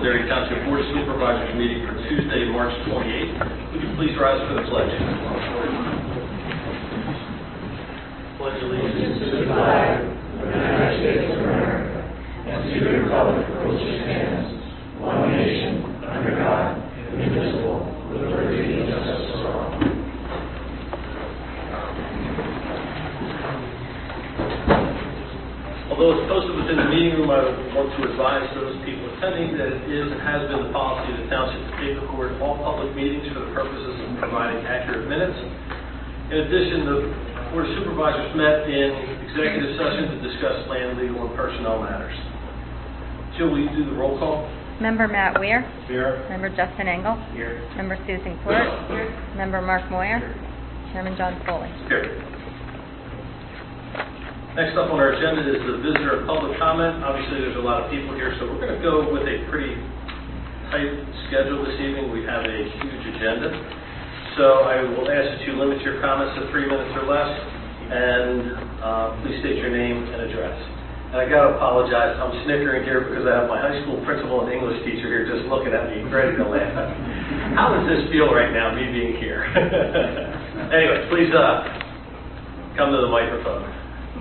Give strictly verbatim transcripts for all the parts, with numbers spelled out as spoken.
Londonderry Township Board of Supervisors meeting for Tuesday, March twenty-eighth. Would you please rise for the pledge? Pledge allegiance to the flag of the United States of America and to the republic for which it stands, one nation, under God, indivisible, with liberty and justice for all. Although it's posted within the meeting room, I want to advise those people attending that it is and has been the policy of the Township to tape record all public meetings for the purposes of providing accurate minutes. In addition, the Board of Supervisors met in executive session to discuss land, legal, and personnel matters. Jill, will you do the roll call? Member Matt Weir. Here. Member Justin Engel. Here. Member Susan Court. Here. Member Mark Moyer. Here. Chairman John Foley. Here. Next up on our agenda is the visitor public comment. Obviously, there's a lot of people here, so we're going to go with a pretty tight schedule this evening. We have a huge agenda. So I will ask that you limit your comments to three minutes or less, and uh, please state your name and address. And I got to apologize. I'm snickering here because I have my high school principal and English teacher here just looking at me, ready to laugh. How does this feel right now, me being here? Anyway, please uh, come to the microphone.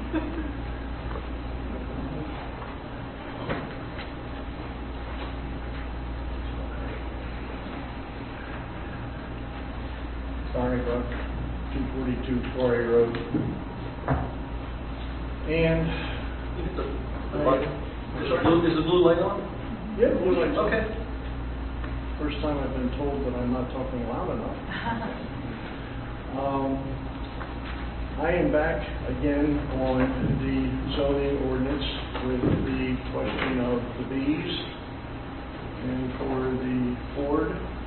Barney Brook, two forty-two Quarry Road. And Is the, the light, is, the blue, is the blue light on? yeah, blue lights. Okay. First time I've been told that I'm not talking loud enough. um, I am back again on the zoning ordinance with the question of the bees and for the Ford.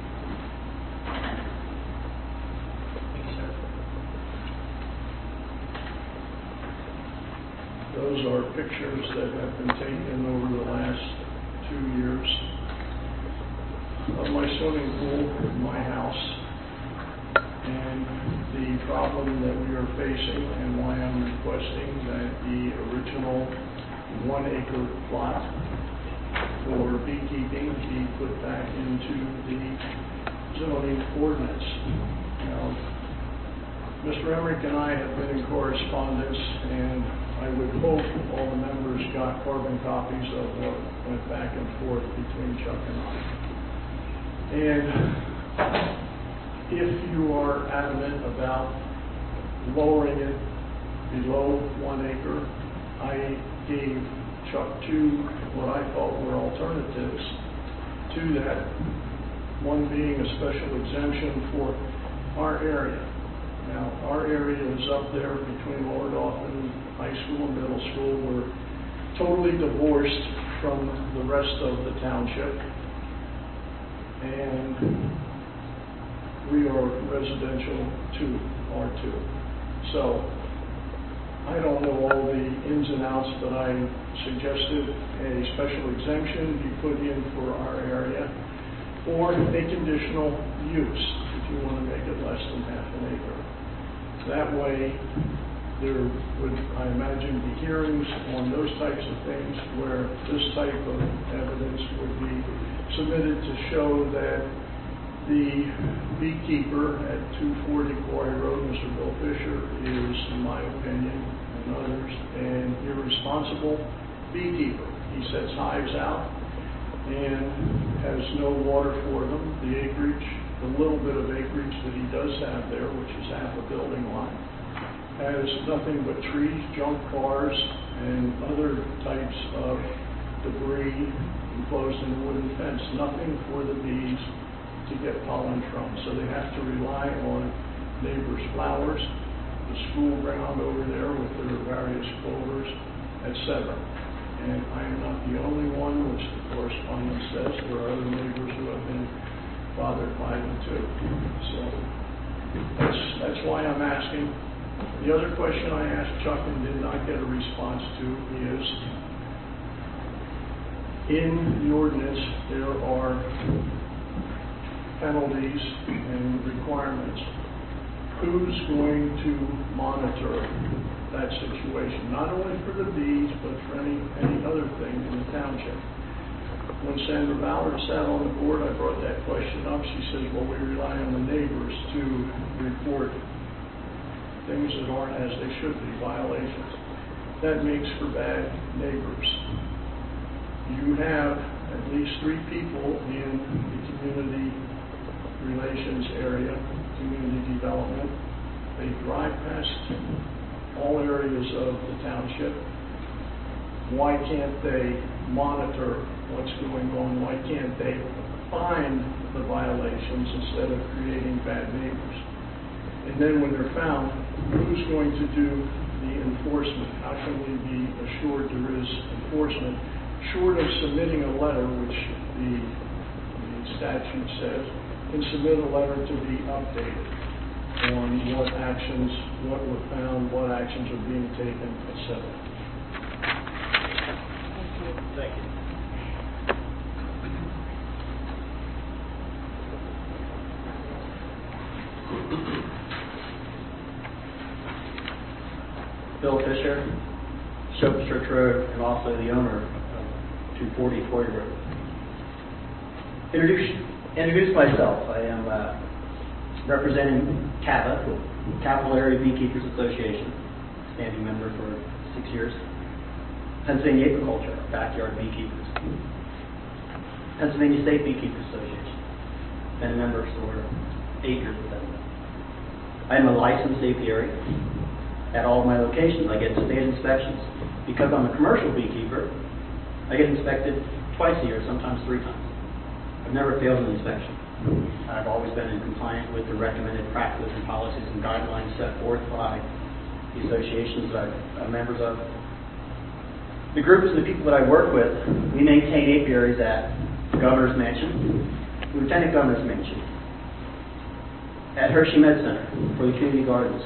Those are pictures that have been taken over the last two years of my swimming pool in my house and the problem that we are facing and why I'm requesting that the original one acre plot for beekeeping be put back into the zoning ordinance. Now, Mister Emmerich and I have been in correspondence, and I would hope all the members got carbon copies of what went back and forth between Chuck and I. And if you are adamant about lowering it below one acre, I gave Chuck two what I thought were alternatives to that, one being a special exemption for our area. Now, our area is up there between Lower Dauphin High School and Middle School. We're totally divorced from the rest of the township, and we are residential to R two. So, I don't know all the ins and outs, but I suggested a special exemption be put in for our area, or a conditional use if you want to make it less than half an acre. That way, there would, I imagine, be hearings on those types of things where this type of evidence would be submitted to show that the beekeeper at two forty Quarry Road, Mister Bill Fisher, is, in my opinion, and others, an irresponsible beekeeper. He sets hives out and has no water for them. The acreage, the little bit of acreage that he does have there, which is half a building lot, has nothing but trees, junk cars, and other types of debris enclosed in a wooden fence. Nothing for the bees to get pollen from. So they have to rely on neighbors' flowers, the school ground over there with their various clovers, et cetera. And I am not the only one, which the correspondence says. There are other neighbors who have been bothered by them too. So that's, that's why I'm asking. The other question I asked Chuck and did not get a response to is, in the ordinance there are penalties and requirements. Who's going to monitor that situation, not only for the bees, but for any, any other thing in the township? When Sandra Ballard sat on the board, I brought that question up. She says, well, we rely on the neighbors to report things that aren't as they should be, violations. That makes for bad neighbors. You have at least three people in the community relations area, community development. They drive past all areas of the township. Why can't they monitor what's going on? Why can't they find the violations instead of creating bad neighbors? And then when they're found, who's going to do the enforcement? How can we be assured there is enforcement? Short of submitting a letter, which the, the statute says, and submit a letter to be updated on what actions, what were found, what actions are being taken, et cetera. Thank you. Bill Fisher, Soap Church Road, and also the owner of two forty Torrey Road. Introduce, introduce myself. I am uh, representing C A B A, Capital Area Beekeepers Association, standing member for six years. Pennsylvania Apiculture, Backyard Beekeepers. Pennsylvania State Beekeepers Association, been a member for eight years with them. I am a licensed apiary at all of my locations. I get state inspections. Because I'm a commercial beekeeper, I get inspected twice a year, sometimes three times. I've never failed an inspection. I've always been in compliance with the recommended practices and policies and guidelines set forth by the associations that I'm members of. The groups and the people that I work with, we maintain apiaries at the Governor's Mansion, Lieutenant Governor's Mansion, at Hershey Med Center for the community gardens.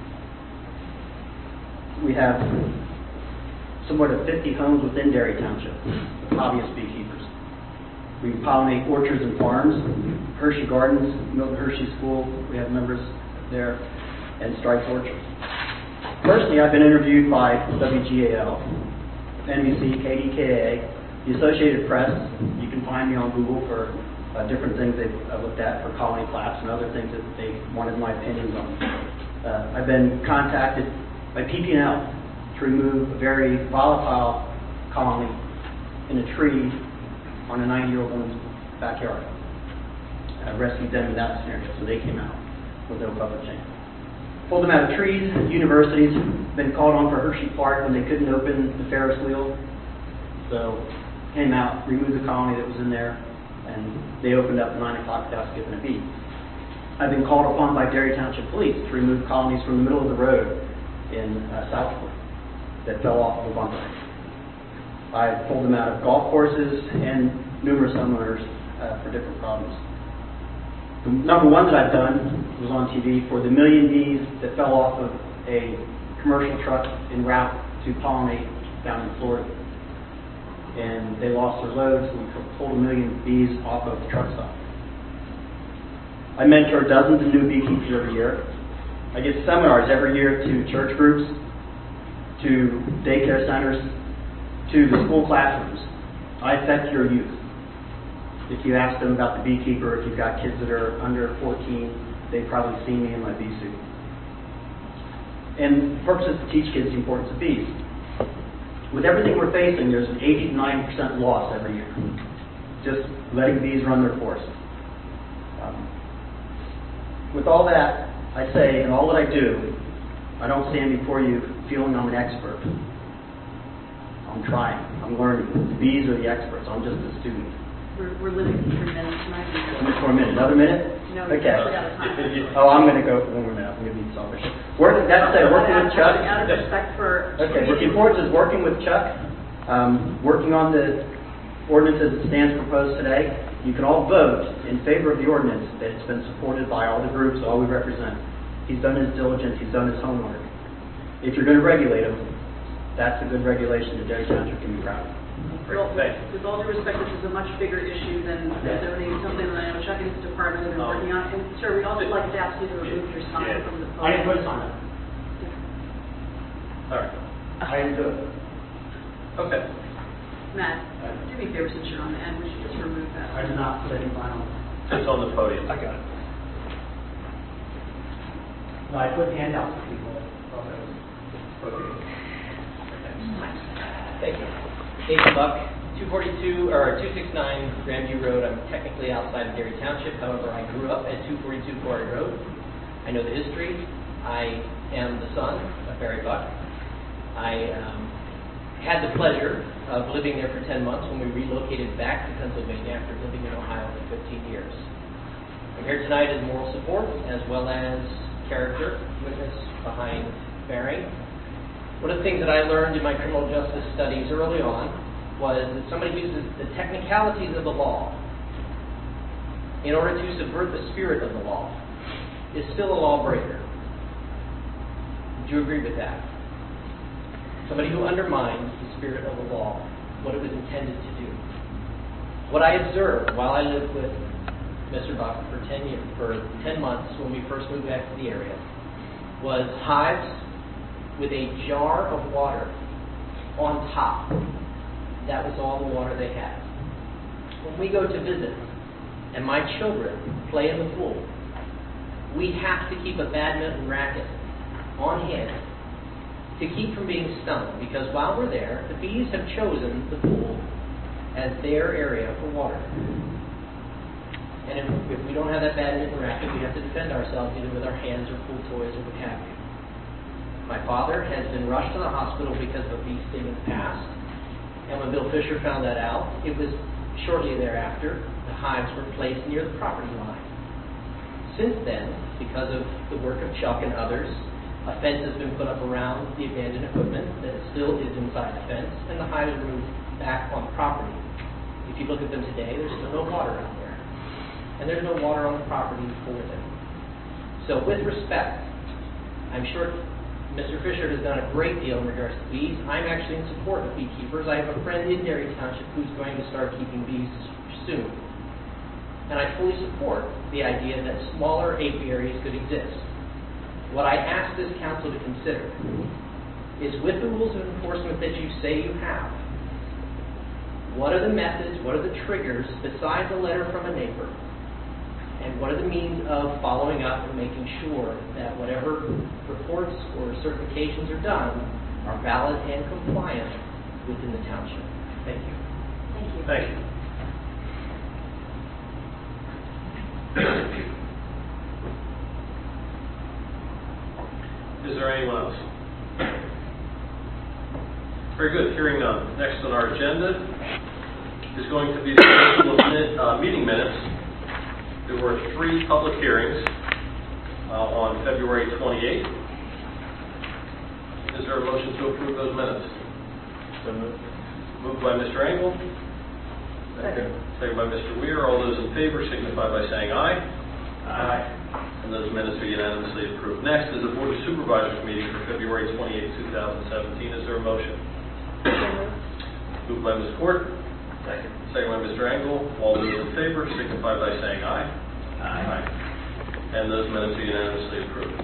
We have somewhat of fifty homes within Derry Township, hobbyist beekeepers. We pollinate orchards and farms, Hershey Gardens, Milton Hershey School, we have members there, and Stripes Orchards. Personally, I've been interviewed by W G A L, N B C, K D K A, the Associated Press. You can find me on Google for uh, different things they've uh, looked at for colony collapse and other things that they wanted my opinions on. Uh, I've been contacted by P P and L to remove a very volatile colony in a tree on a ninety-year-old woman's backyard. I rescued them in that scenario, so they came out with no public chain. Pulled them out of trees, universities, been called on for Hershey Park when they couldn't open the Ferris wheel. So came out, removed the colony that was in there, and they opened up at nine o'clock without skipping a beat. I've been called upon by Derry Township Police to remove colonies from the middle of the road in uh, Southport that fell off of a bunker. I've pulled them out of golf courses and numerous homeowners uh, for different problems. The number one that I've done was on T V for the million bees that fell off of a commercial truck en route to pollinate down in Florida. And they lost their loads, and we pulled a million bees off of the truck stop. I mentor dozens of new beekeepers every year. I give seminars every year to church groups, to daycare centers, to the school classrooms. I affect your youth. If you ask them about the beekeeper, if you've got kids that are under fourteen, they've probably seen me in my bee suit. And the purpose is to teach kids the importance of bees. With everything we're facing, there's an eighty to ninety percent loss every year. Just letting bees run their course. Um, with all that I say and all that I do, I don't stand before you feeling I'm an expert. I'm trying. I'm learning. The bees are the experts. I'm just a student. We're, we're limited to three minutes tonight. How much more minute? Another minute? No, okay. we're out of time. Oh, I'm going to go for one more minute. I'm going to be selfish. Working, that's it. Working with Chuck. Out of respect for... Okay, looking forward to working with Chuck, um, working on the ordinance as it stands proposed today. You can all vote in favor of the ordinance that it's been supported by all the groups, all we represent. He's done his diligence. He's done his homework. If you're going to regulate him, that's a good regulation that Derry Township can be proud of. Well, with all due respect, this is a much bigger issue than donating something that I know Chuck and his department have been Oh. working on. And sir, we'd also like to ask you to remove your sign Yeah. from the I podium. didn't put a sign up. All right. I didn't do it. Okay. Matt, do me a favor since you're on the end, would you just remove that? I did not put any vinyl. It's on the podium. I got it. No, I put handouts for people. Okay. Thank you. Dave Buck, two forty-two, or two sixty-nine Grandview Road. I'm technically outside of Derry Township. However, I grew up at two forty-two Quarry Road. I know the history. I am the son of Barry Buck. I um, had the pleasure of living there for ten months when we relocated back to Pennsylvania after living in Ohio for fifteen years. I'm here tonight as moral support as well as character witness behind Barry. One of the things that I learned in my criminal justice studies early on was that somebody who uses the technicalities of the law in order to subvert the spirit of the law is still a lawbreaker. Would you agree with that? Somebody who undermines the spirit of the law, what it was intended to do. What I observed while I lived with Mister Buck for ten years, for ten months when we first moved back to the area, was hives with a jar of water on top. That was all the water they had. When we go to visit and my children play in the pool, we have to keep a badminton racket on hand to keep from being stung, because while we're there, the bees have chosen the pool as their area for water. And if, if we don't have that badminton racket, we have to defend ourselves either with our hands or pool toys or what have you. My father has been rushed to the hospital because of a bee sting in the past. And when Bill Fisher found that out, it was shortly thereafter the hives were placed near the property line. Since then, because of the work of Chuck and others, a fence has been put up around the abandoned equipment that still is inside the fence, and the hives are moved back on the property. If you look at them today, there's still no water out there. And there's no water on the property for them. So with respect, I'm sure Mister Fisher has done a great deal in regards to bees. I'm actually in support of beekeepers. I have a friend in Derry Township who's going to start keeping bees soon. And I fully support the idea that smaller apiaries could exist. What I ask this council to consider is, with the rules of enforcement that you say you have, what are the methods, what are the triggers, besides a letter from a neighbor, and what are the means of following up and making sure that whatever reports or certifications are done are valid and compliant within the township? Thank you. Thank you. Thank you. Is there anyone else? Very good. Hearing none. Next on our agenda is going to be the approval of minute, uh, meeting minutes. There were three public hearings uh, on February twenty-eighth. Is there a motion to approve those minutes? So moved. Moved by Mister Engel. Second. Second by Mister Weir. All those in favor signify by saying aye. Aye. And those minutes are unanimously approved. Next is the Board of Supervisors meeting for February twenty-eighth, two thousand seventeen. Is there a motion? Moved by Miz Ford. Second. Second by Mister Engel. All those in favor signify by saying aye. Aye. Aye. And those minutes are unanimously approved.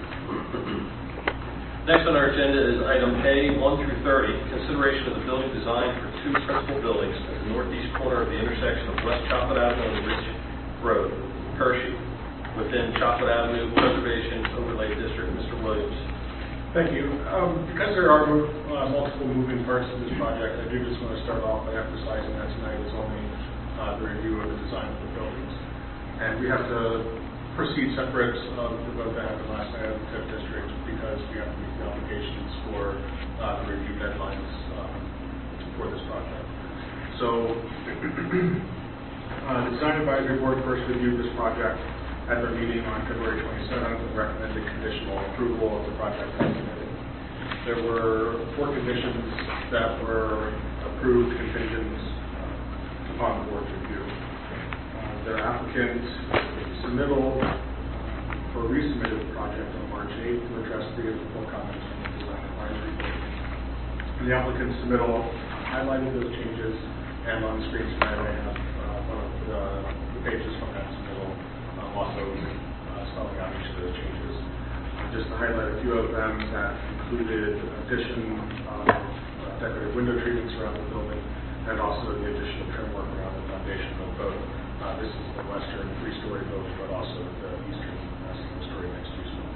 Next on our agenda is item A, one through thirty, consideration of the building design for two principal buildings at the northeast corner of the intersection of West Chocolate Avenue and Ridge Road, Hershey, within Chocolate Avenue Preservation Overlay District. Mister Williams. Thank you. Um, because there are uh, multiple moving parts to this project, I do just want to start off by emphasizing that tonight is only uh, the review of the design of the buildings. And we have to proceed separate of the vote that happened last night at the fifth District because we have to meet the obligations for uh, the review deadlines um, for this project. So uh, the Design Advisory Board first reviewed this project at their meeting on February twenty-seventh and recommended conditional approval of the project as submitted. There were four conditions that were approved contingent uh, upon the board's review. Uh, their applicant submittal for a resubmitted project on March eighth to address three of the four comments from the Design Advisory Board. And the applicant's submittal highlighted those changes, and on the screen tonight I have uh, one of the, the pages from that submittal, um, also uh, spelling out each of those changes. Uh, just to highlight a few of them that included addition of uh, decorative window treatments throughout the building, and also the additional trim work around the foundation of the boat. Uh, this is the western three-story boat, but also the eastern uh, single-story mixed-use boat.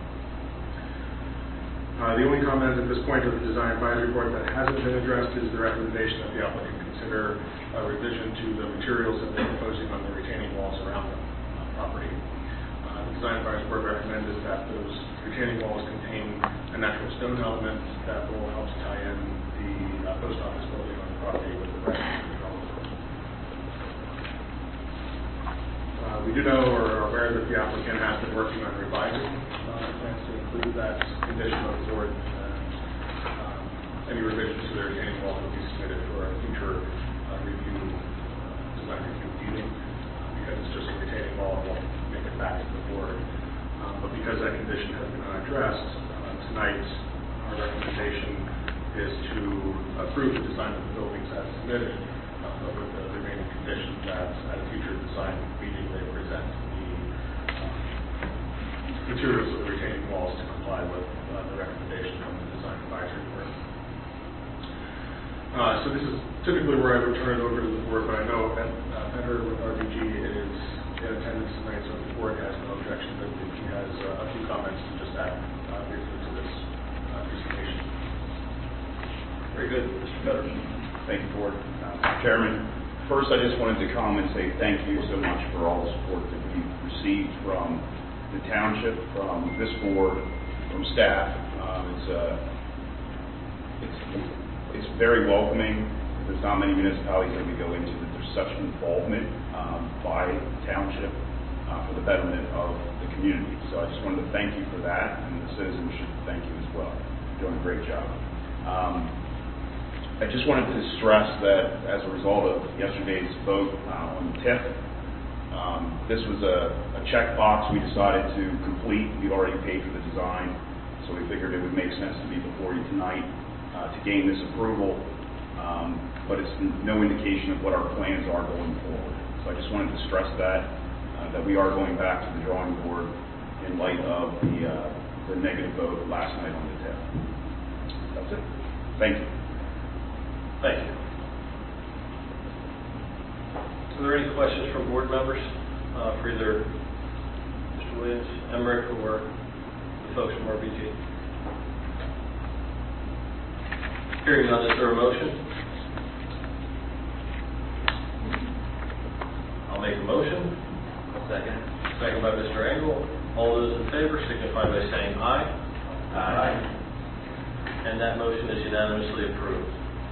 Uh, the only comment at this point of the design advisory board that hasn't been addressed is the recommendation that the applicant consider a revision to the materials that they're proposing on the retaining walls around the uh, property. Uh, the design advisory board recommends is that those retaining walls contain a natural stone element that will help to tie in the uh, post office building on the property with the rest of the development. Uh, we do know or are aware that the applicant has been working on revising uh, plans to include that condition of the board. Uh, um, any revisions to their retaining wall will be submitted for a future uh, review, uh, design review meeting. Uh, because it's just a retaining wall, it won't make it back to the board. Um, but because that condition has been unaddressed, uh, tonight our recommendation is to approve the design of the buildings as submitted, uh, but with the remaining condition that at a future design meeting they present the uh, materials of the retaining walls to comply with uh, the recommendation from the design advisory board. Uh, so this is typically where I would turn it over to the board, but I know that uh, Fender with R B G is in attendance tonight, so if the board has no objection, but he has uh, a few comments to just add uh, briefly to this uh, presentation. Very good, Mister Federici. Thank you, Board. Uh, Chairman, first I just wanted to come and say thank you so much for all the support that we've received from the township, from this board, from staff. Um, it's, uh, it's, it's very welcoming. There's not many municipalities that we go into that there's such involvement um, by the township uh, for the betterment of the community. So I just wanted to thank you for that, and the citizens should thank you as well. You're doing a great job. Um, I just wanted to stress that as a result of yesterday's vote uh, on the T I F, um, this was a, a checkbox we decided to complete. We'd already paid for the design, so we figured it would make sense to be before you tonight uh, to gain this approval, um, but it's no indication of what our plans are going forward. So I just wanted to stress that, uh, that we are going back to the drawing board in light of the, uh, the negative vote last night on the T I F. That's it. Thank you. Thank you. Are there any questions from board members uh, for either Mister Williams, Emmerich, or the folks from R B G? Hearing none, is there a motion? I'll make a motion. Second. Second by Mister Engel. All those in favor signify by saying aye. Aye. And that motion is unanimously approved.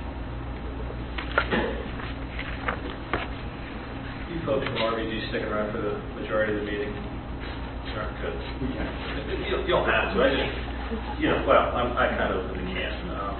You folks from R B G sticking around for the majority of the meeting? Sure, good. You, you don't have to. I just, you know, well, I'm, I kind of open the can. Um,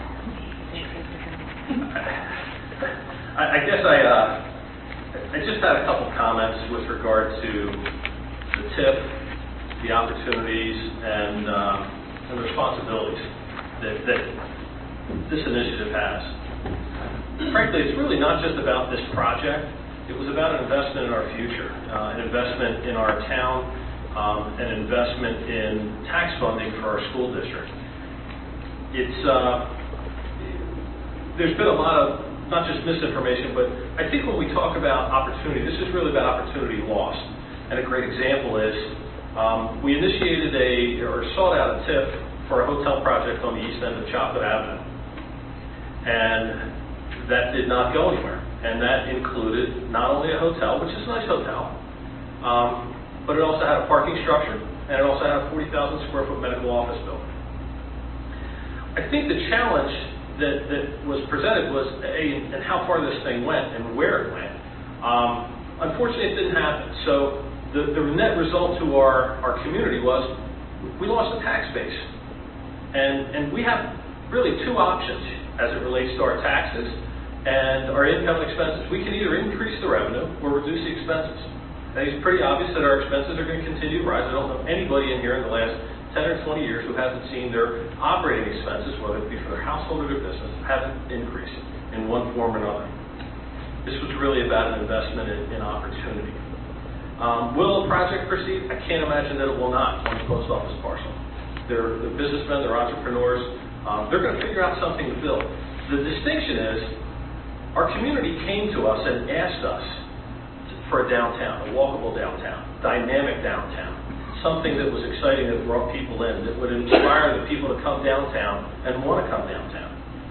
I, I guess I, uh, I just had a couple comments with regard to the T I F, the opportunities, and, um, and the responsibilities that, that this initiative has. Frankly, it's really not just about this project. It was about an investment in our future, uh, an investment in our town, um, an investment in tax funding for our school district. It's uh, there's been a lot of not just misinformation, but I think when we talk about opportunity, this is really about opportunity lost. And a great example is um, we initiated a or sought out a T I F for a hotel project on the east end of Chocolate Avenue, and that did not go anywhere, and that included not only a hotel, which is a nice hotel, um, but it also had a parking structure, and it also had a forty thousand square foot medical office building. I think the challenge that, that was presented was a, and how far this thing went and where it went. Um, unfortunately, it didn't happen. So the, the net result to our, our community was we lost the tax base, and and we have really two options as it relates to our taxes and our income and expenses. We can either increase the revenue or reduce the expenses. I think it's pretty obvious that our expenses are going to continue to rise. I don't know anybody in here in the last ten or twenty years who hasn't seen their operating expenses, whether it be for their household or their business, hasn't increased in one form or another. This was really about an investment in, in opportunity. Um, will the project proceed? I can't imagine that it will not on the post office parcel. They're, they're businessmen, they're entrepreneurs. Um, they're going to figure out something to build. The distinction is Our community came to us and asked us for a downtown, a walkable downtown, dynamic downtown, something that was exciting that brought people in, that would inspire the people to come downtown and want to come downtown.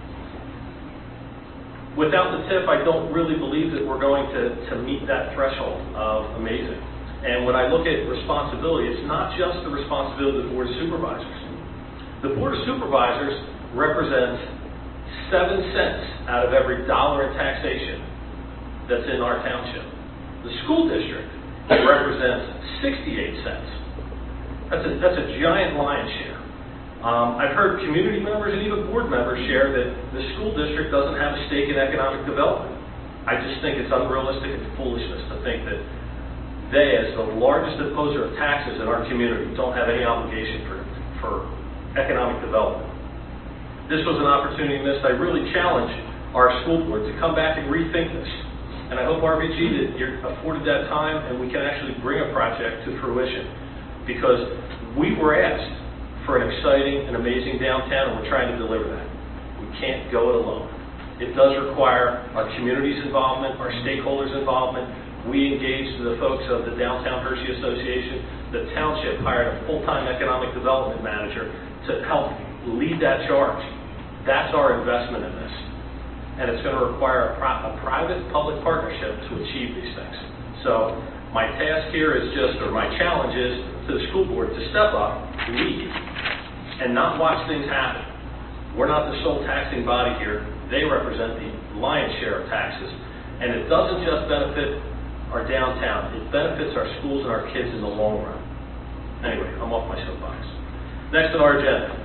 Without the T I F, I don't really believe that we're going to, to meet that threshold of amazing. And when I look at responsibility, it's not just the responsibility of the Board of Supervisors. The Board of Supervisors represents seven cents out of every dollar in taxation that's in our township. The school district represents sixty-eight cents. That's a, that's a giant lion's share. Um, I've heard community members and even board members share that the school district doesn't have a stake in economic development. I just think it's unrealistic and foolishness to think that they, as the largest imposer of taxes in our community, don't have any obligation for, for economic development. This was an opportunity missed. I really challenge our school board to come back and rethink this. And I hope R B G that you're afforded that time and we can actually bring a project to fruition, because we were asked for an exciting and amazing downtown, and we're trying to deliver that. We can't go it alone. It does require our community's involvement, our stakeholders' involvement. We engaged the folks of the Downtown Hershey Association. The township hired a full-time economic development manager to help lead that charge. That's our investment in this. And it's going to require a, pri- a private-public partnership to achieve these things. So my task here is just, or my challenge is to the school board to step up, lead, and not watch things happen. We're not the sole taxing body here. They represent the lion's share of taxes. And it doesn't just benefit our downtown. It benefits our schools and our kids in the long run. Anyway, I'm off my soapbox. Next on our agenda,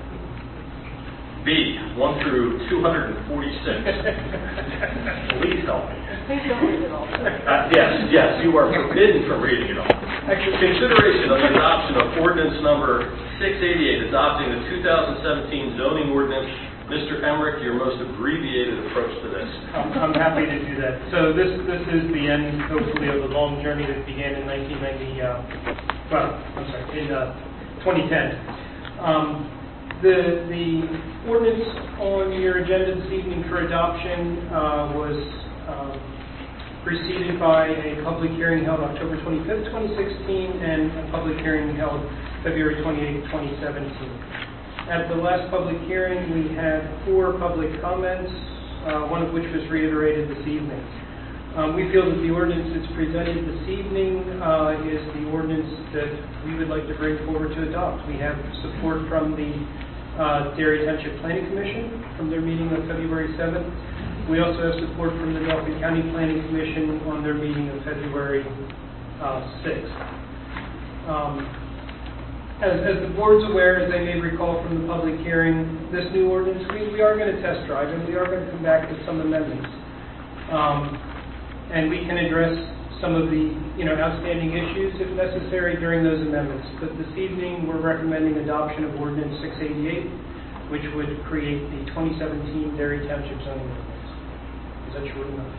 B, one through two hundred forty-six. Please help me. Please don't read it all. Uh, yes, yes, you are forbidden from reading it all. Consideration of the adoption of ordinance number six eighty-eight, adopting the two thousand seventeen zoning ordinance. Mister Emmerich, your most abbreviated approach to this. I'm, I'm happy to do that. So this this is the end, hopefully, of the long journey that began in nineteen ninety. Uh, well, I'm sorry, in uh, twenty ten. Um, the the ordinance on your agenda this evening for adoption uh, was uh, preceded by a public hearing held October twenty-fifth, twenty sixteen, and a public hearing held February twenty-eighth, twenty seventeen. At the last public hearing, we had four public comments, uh, one of which was reiterated this evening. Um, we feel that the ordinance that's presented this evening uh, is the ordinance that we would like to bring forward to adopt. We have support from the uh, Derry Township Planning Commission from their meeting on February seventh. We also have support from the Dauphin County Planning Commission on their meeting of February uh, sixth. Um, As, as the board's aware, as they may recall from the public hearing, this new ordinance, we, we are going to test drive and we are going to come back with some amendments. Um, and we can address some of the you know, outstanding issues if necessary during those amendments. But this evening, we're recommending adoption of Ordinance six eighty-eight, which would create the twenty seventeen Derry Township zoning ordinance. Is that short enough?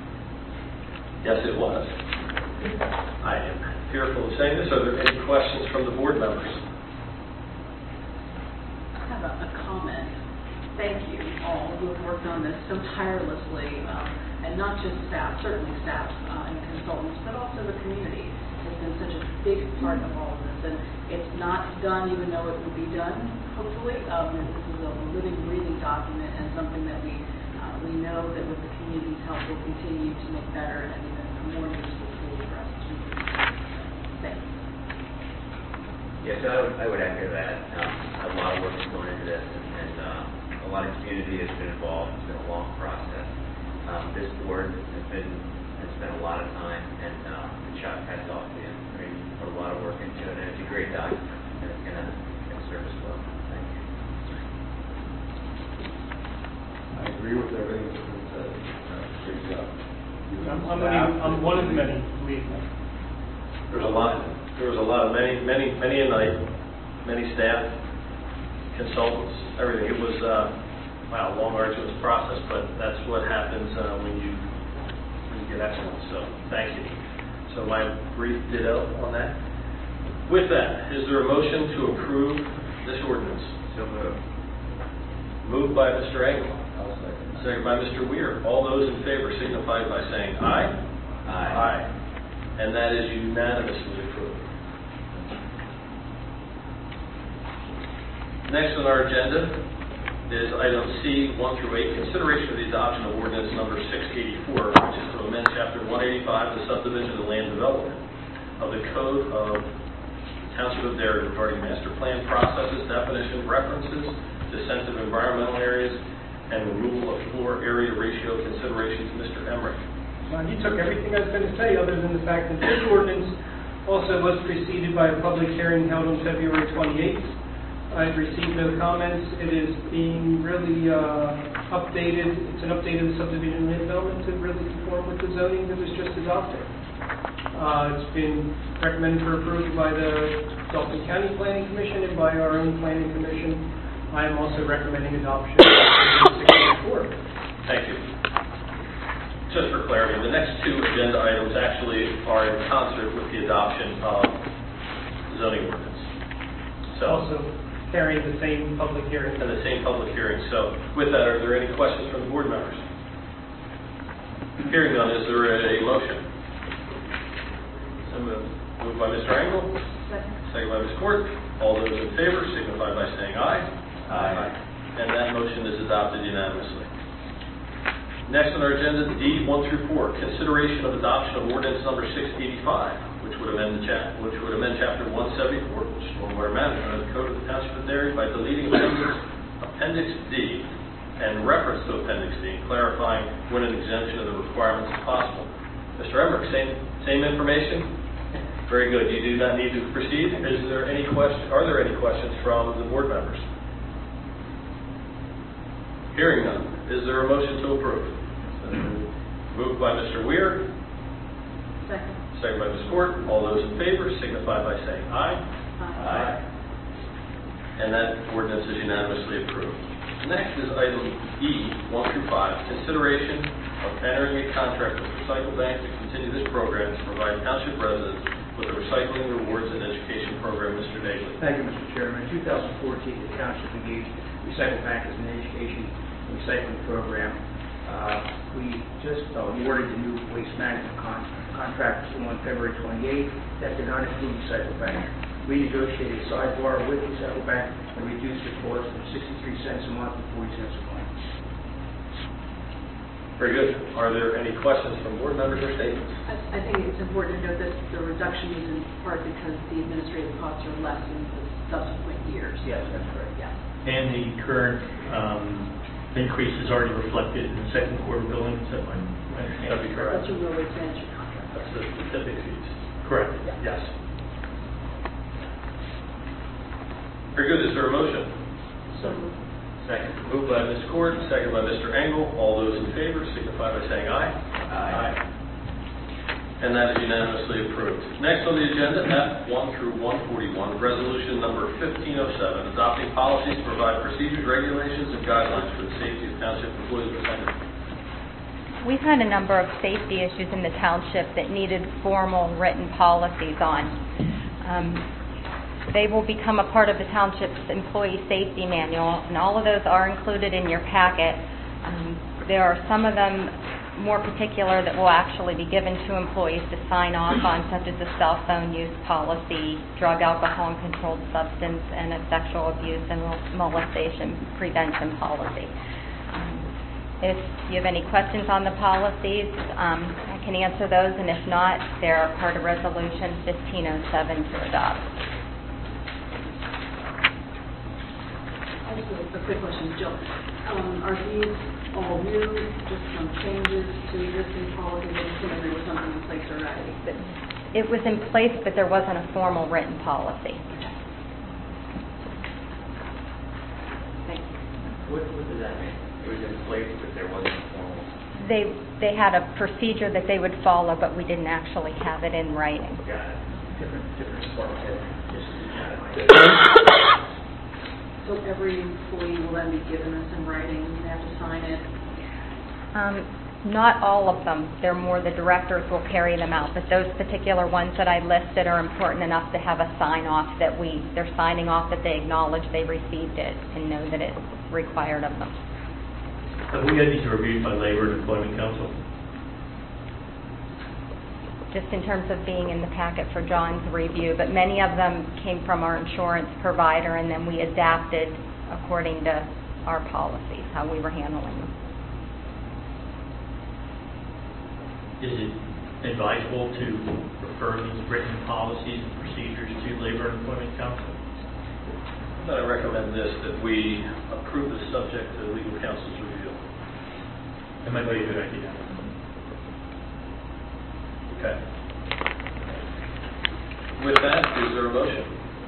Yes, it was. I am fearful of saying this. Are there any questions from the board members? I have a, a comment. Thank you all who have worked on this so tirelessly, um, and not just staff, certainly staff uh, and consultants, but also the community has been such a big part of all of this. And it's not done even though it will be done, hopefully. Um, this is a living, breathing document and something that we uh, we know that with the community's help will continue to make better and even more useful tools for us to keep. Thanks. Yes, I would, I would echo that. Um, a lot of work is going into this, and, and uh, a lot of community has been involved. It's been a long process. Um, this board has been has spent a lot of time, and uh, Chuck has off to you. I mean, put a lot of work into it, and it's a great document, and it's going to serve us well. Thank you. I agree with everything that's been said. Uh, great job. I'm, I'm, many, I'm one of the many, believe me. There's a lot. There was a lot of many, many, many a night, many staff, consultants, everything. It was uh, wow, a long, arduous process, but that's what happens uh, when you when you get excellence. So thank you. So my brief ditto on that. With that, is there a motion to approve this ordinance? So moved. Moved by Mister Engel. I'll I'll second. Second by Mister Weir. All those in favor signify by saying aye. Aye. And that is unanimously approved. Next on our agenda is item C, one through eight, consideration of the adoption of ordinance number six eighty-four, which is to amend chapter one eighty-five, the subdivision and land development of the Code of Township of Derry regarding master plan processes, definition, references to sensitive environmental areas, and removal of floor area ratio considerations. Mister Emmerich. Uh, You took everything I was going to say, other than the fact that this ordinance also was preceded by a public hearing held on February twenty-eighth. I've received no comments. It is being really uh, updated. It's an updated subdivision land development to really conform with the zoning that was just adopted. Uh, It's been recommended for approval by the Dalton County Planning Commission and by our own Planning Commission. I am also recommending adoption of six eighty-four. Thank you. Just for clarity, the next two agenda items actually are in concert with the adoption of zoning ordinance. So, Also carrying the same public hearing. and the same public hearing. So, with that, are there any questions from the board members? Hearing none, is there a motion? So moved. Moved by Mister Engel, Second. second by Miz Court. All those in favor signify by saying aye. Aye. And that motion is adopted unanimously. Next on our agenda, D one through four, consideration of adoption of ordinance number six eighty-five, which would amend the chap, which would amend chapter one seventy-four, stormwater management of the Code of the Township of Derry by deleting appendix, appendix D and reference to appendix D, and clarifying when an exemption of the requirements is possible. Mister Emmerich, same same information. Very good. You do not need to proceed. Is there any question? Are there any questions from the board members? Hearing none. Is there a motion to approve? Moved by Mister Weir, Second. second by Miz Court. All those in favor signify by saying aye. Aye. And that ordinance is unanimously approved. Next is item E, one through five, consideration of entering a contract with Recycle Bank to continue this program to provide township residents with a recycling rewards and education program. Mister Daly. Thank you, Mister Chairman. In two thousand fourteen, the township engaged Recycle Bank as an education and recycling program. Uh, we just awarded the new waste management con- contract on February twenty-eighth. That did not include Recycle Bank. We negotiated a sidebar with Recycle Bank and reduced the cost from sixty-three cents a month to forty cents a month. Very good. Are there any questions from board members or statements? I I think it's important to note that the reduction is in part because the administrative costs are less in the subsequent years. Yes, that's correct. Yeah. And the current um, increase is already reflected in the second quarter billing, is that my my understanding? That'd be correct. That's a real expansion contract. That's the specific fees. Correct. Yes. Very good. Is there a motion? So moved. Second. Moved by Miz Court, second by Mister Engel. All those in favor signify by saying aye. Aye. And that is unanimously approved. Next on the agenda, F one through one forty-one, resolution number fifteen oh seven, adopting policies to provide procedures, regulations, and guidelines for the safety of township employees. Miz Henry. We've had a number of safety issues in the township that needed formal written policies on. Um, They will become a part of the township's employee safety manual, and all of those are included in your packet. Um, there are some of them more particular that will actually be given to employees to sign off on, such as a cell phone use policy, drug, alcohol, and controlled substance, and a sexual abuse and molestation prevention policy. Um, if you have any questions on the policies, um, I can answer those, and if not, they're part of Resolution fifteen oh seven to adopt. Just a quick question, Jill. Um, are these all new, just some changes to existing policies, or assuming there was something in place already? It was in place, but there wasn't a formal written policy. Thank you. What, what does that mean? It was in place, but there wasn't a formal. They they had a procedure that they would follow, but we didn't actually have it in writing. Got it. Different, different departments have just So every employee will then be given this in writing, and they have to sign it? Um, not all of them. They're more the directors will carry them out, but those particular ones that I listed are important enough to have a sign-off that we, they're signing off that they acknowledge they received it and know that it's required of them. Have we had these reviewed by Labor and Employment Council? Just in terms of being in the packet for John's review, but many of them came from our insurance provider, and then we adapted according to our policies, how we were handling them. Is it advisable to refer these written policies and procedures to Labor and Employment Council? I recommend this, that we approve the subject to legal counsel's review. That might be a good idea. Okay. With that, is there a motion?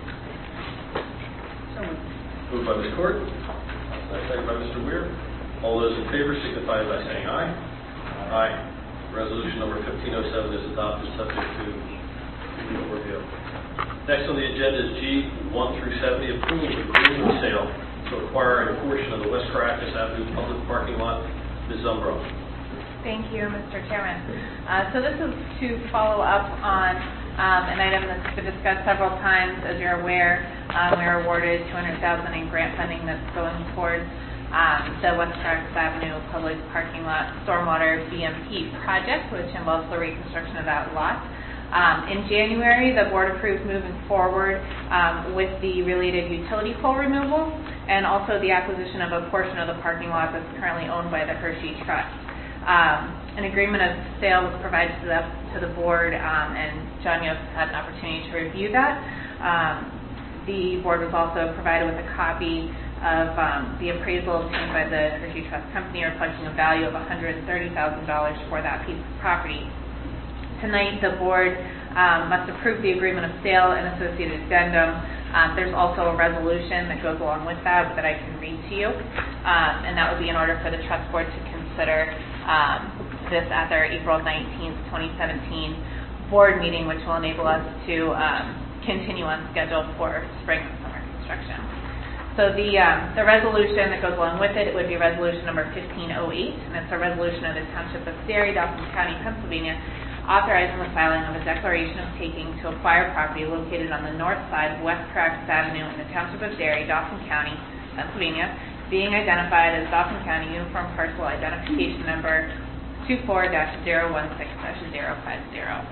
So moved. Moved by Miz Court, second by Mister Weir. All those in favor signify by saying aye. Aye. Resolution number fifteen oh seven is adopted, subject to legal review. Next on the agenda is G one through seventy, approval of agreement of sale to acquire a portion of the West Caracas Avenue public parking lot. Miz Umbro. Thank you, Mister Chairman. Uh, so this is to follow up on um, an item that's been discussed several times. As you're aware, um, we were awarded two hundred thousand dollars in grant funding that's going towards um, the West Caracas Avenue public parking lot stormwater B M P project, which involves the reconstruction of that lot. Um, in January, the board approved moving forward um, with the related utility pole removal and also the acquisition of a portion of the parking lot that's currently owned by the Hershey Trust. Um, an agreement of sale was provided to the, to the board, um, and John Yost had an opportunity to review that. Um, the board was also provided with a copy of um, the appraisal obtained by the Hershey Trust Company, reflecting a value of one hundred thirty thousand dollars for that piece of property. Tonight, the board um, must approve the agreement of sale and associated addendum. Um, there's also a resolution that goes along with that that I can read to you, um, and that would be in order for the trust board to consider um, this at their April nineteenth, twenty seventeen board meeting, which will enable us to um, continue on schedule for spring and summer construction. So the um, the resolution that goes along with it, it would be resolution number fifteen oh eight, and it's a resolution of the Township of Derry, Dauphin County, Pennsylvania, authorizing the filing of a declaration of taking to acquire property located on the north side of West Caracas Avenue in the Township of Derry, Dauphin County, Pennsylvania, being identified as Dauphin County Uniform Parcel Identification Number two four dash zero one six dash zero five zero.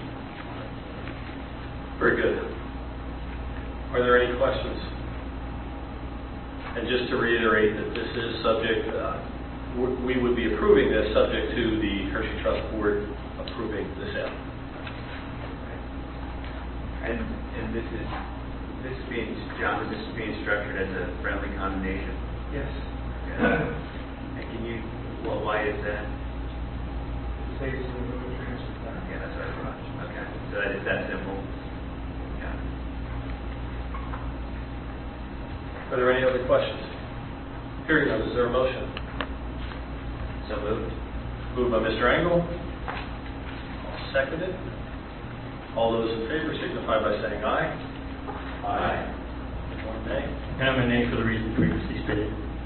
Very good. Are there any questions? And just to reiterate that this is subject, uh, we would be approving this subject to the Hershey Trust Board approving the sale. And, and this is, this is being, John, this is being structured as a friendly condemnation? Yes. Okay. And can you, well, why is that? Saves the river transfer. Okay, that's what I thought. Okay, so that is that simple? Yeah. Are there any other questions? Hearing none, is there a motion? So moved. Moved by Mister Engel. Seconded. All those in favor signify by saying aye. Aye. One nay. And I'm a nay for the reason previously stated.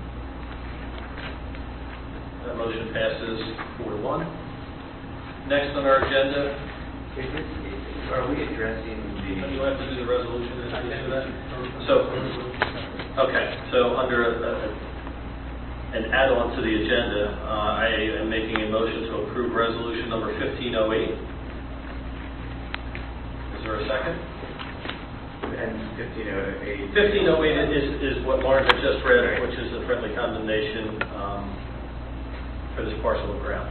That motion passes four to one. Next on our agenda, Are we addressing the... do you have to do the resolution as we do that? So, okay, so under a, a, an add-on to the agenda, uh, I am making a motion to approve resolution number fifteen oh eight. Is there a second? And fifteen oh eight... fifteen oh eight is, is what Lauren had just read, which is the friendly condemnation um, for this parcel of ground.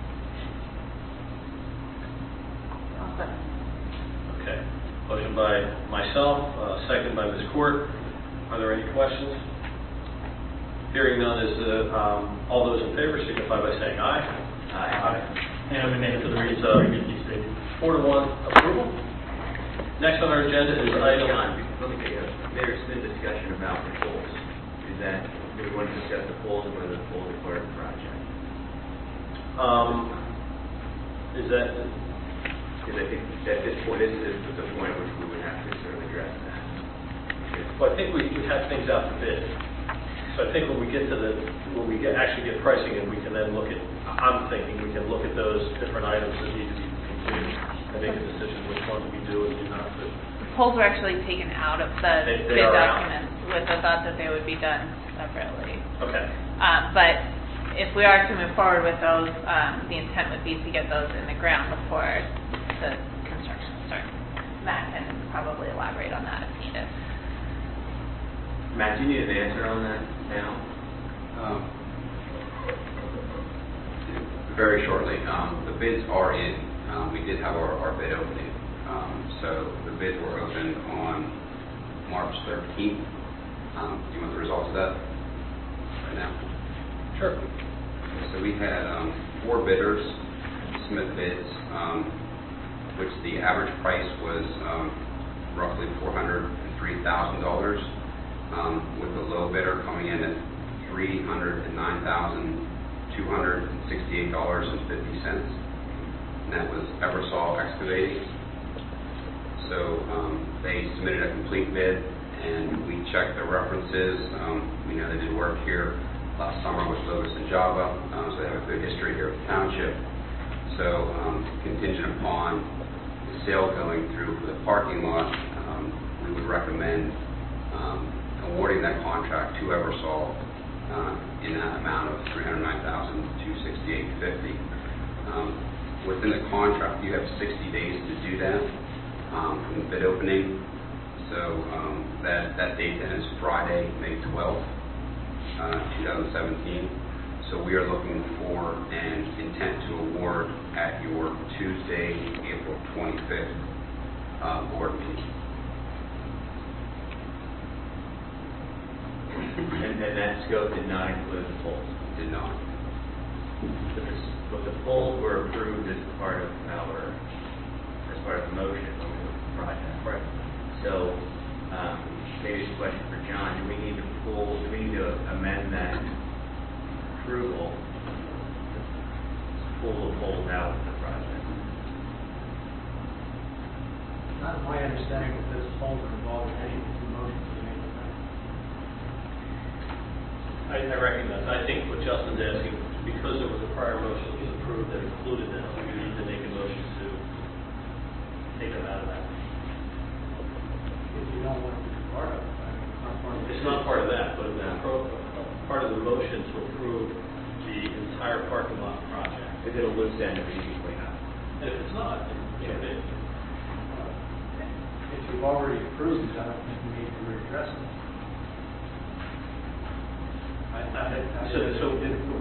Okay. Motion by myself, uh, second by Miz Court. Are there any questions? Hearing none, is uh, um, all those in favor signify by saying aye. Aye. And I'm a nay for the reason So, previously stated. Four to one approval. Next on our agenda is item... John, let me get you. There's been discussion about the poles. Is that, do we want to discuss the poles or whether the poles are part of the project? Um, is that... Because I think at this point, this is the point at which we would have to sort of address that. Well, I think we, we have things out to bid. So I think when we get to the, when we get, actually get pricing and we can then look at, I'm thinking we can look at those different items that need to be completed and make a decision which ones we do and do not do. Polls were actually taken out of the They- they bid are out. documents with the thought that they would be done separately. Okay. Um, but if we are to move forward with those, um, the intent would be to get those in the ground before the construction starts. Matt can probably elaborate on that if needed. Matt, do you need an answer on that now? Um, very shortly. Um, the bids are in. Um, we did have our, our bid opening. Um, so the bids were opened on March thirteenth. Um, do you want the results of that right now? Sure. So we had um, four bidders submit bids, um, which the average price was um, roughly four hundred three thousand dollars, um, with the low bidder coming in at three hundred nine thousand two hundred sixty-eight dollars and fifty cents. And that was Eversol Excavating. So um, they submitted a complete bid, and we checked their references. Um, we know they did work here last summer with Lotus and Java, um, so they have a good history here at the township. So um, contingent upon the sale going through for the parking lot, um, we would recommend um, awarding that contract to Eversol uh, in that amount of three hundred nine thousand two hundred sixty-eight dollars and fifty cents. Um, within the contract, you have sixty days to do that um, from the bid opening. So um, that, that date then is Friday, May twelfth, uh, twenty seventeen. So we are looking for an intent to award at your Tuesday, April twenty-fifth uh, board meeting. And, and that scope did not include the poles? Did not. But the, but the poles were approved as part of our, as part of the motion of the project. Right. So, um, maybe it's a question for John. Do we need to pull, do we need to amend that approval to pull the poles out of the project? Not my understanding that this poles are involved in any of the motions to make the I, I recognize. I think what Justin's asking, because there was a prior motion that was approved that included them, we need to make a motion to take them out of that. If you don't want to be part of it, I mean, it's not part of it. It's not part of that, but it's pro- part of the motion to approve the entire parking lot project. Is it a loose end that we need to clean up? And if it's not, then, you know, it, If you've already approved it, I don't think we need to readdress it. I, I, I So- said so- we did approve.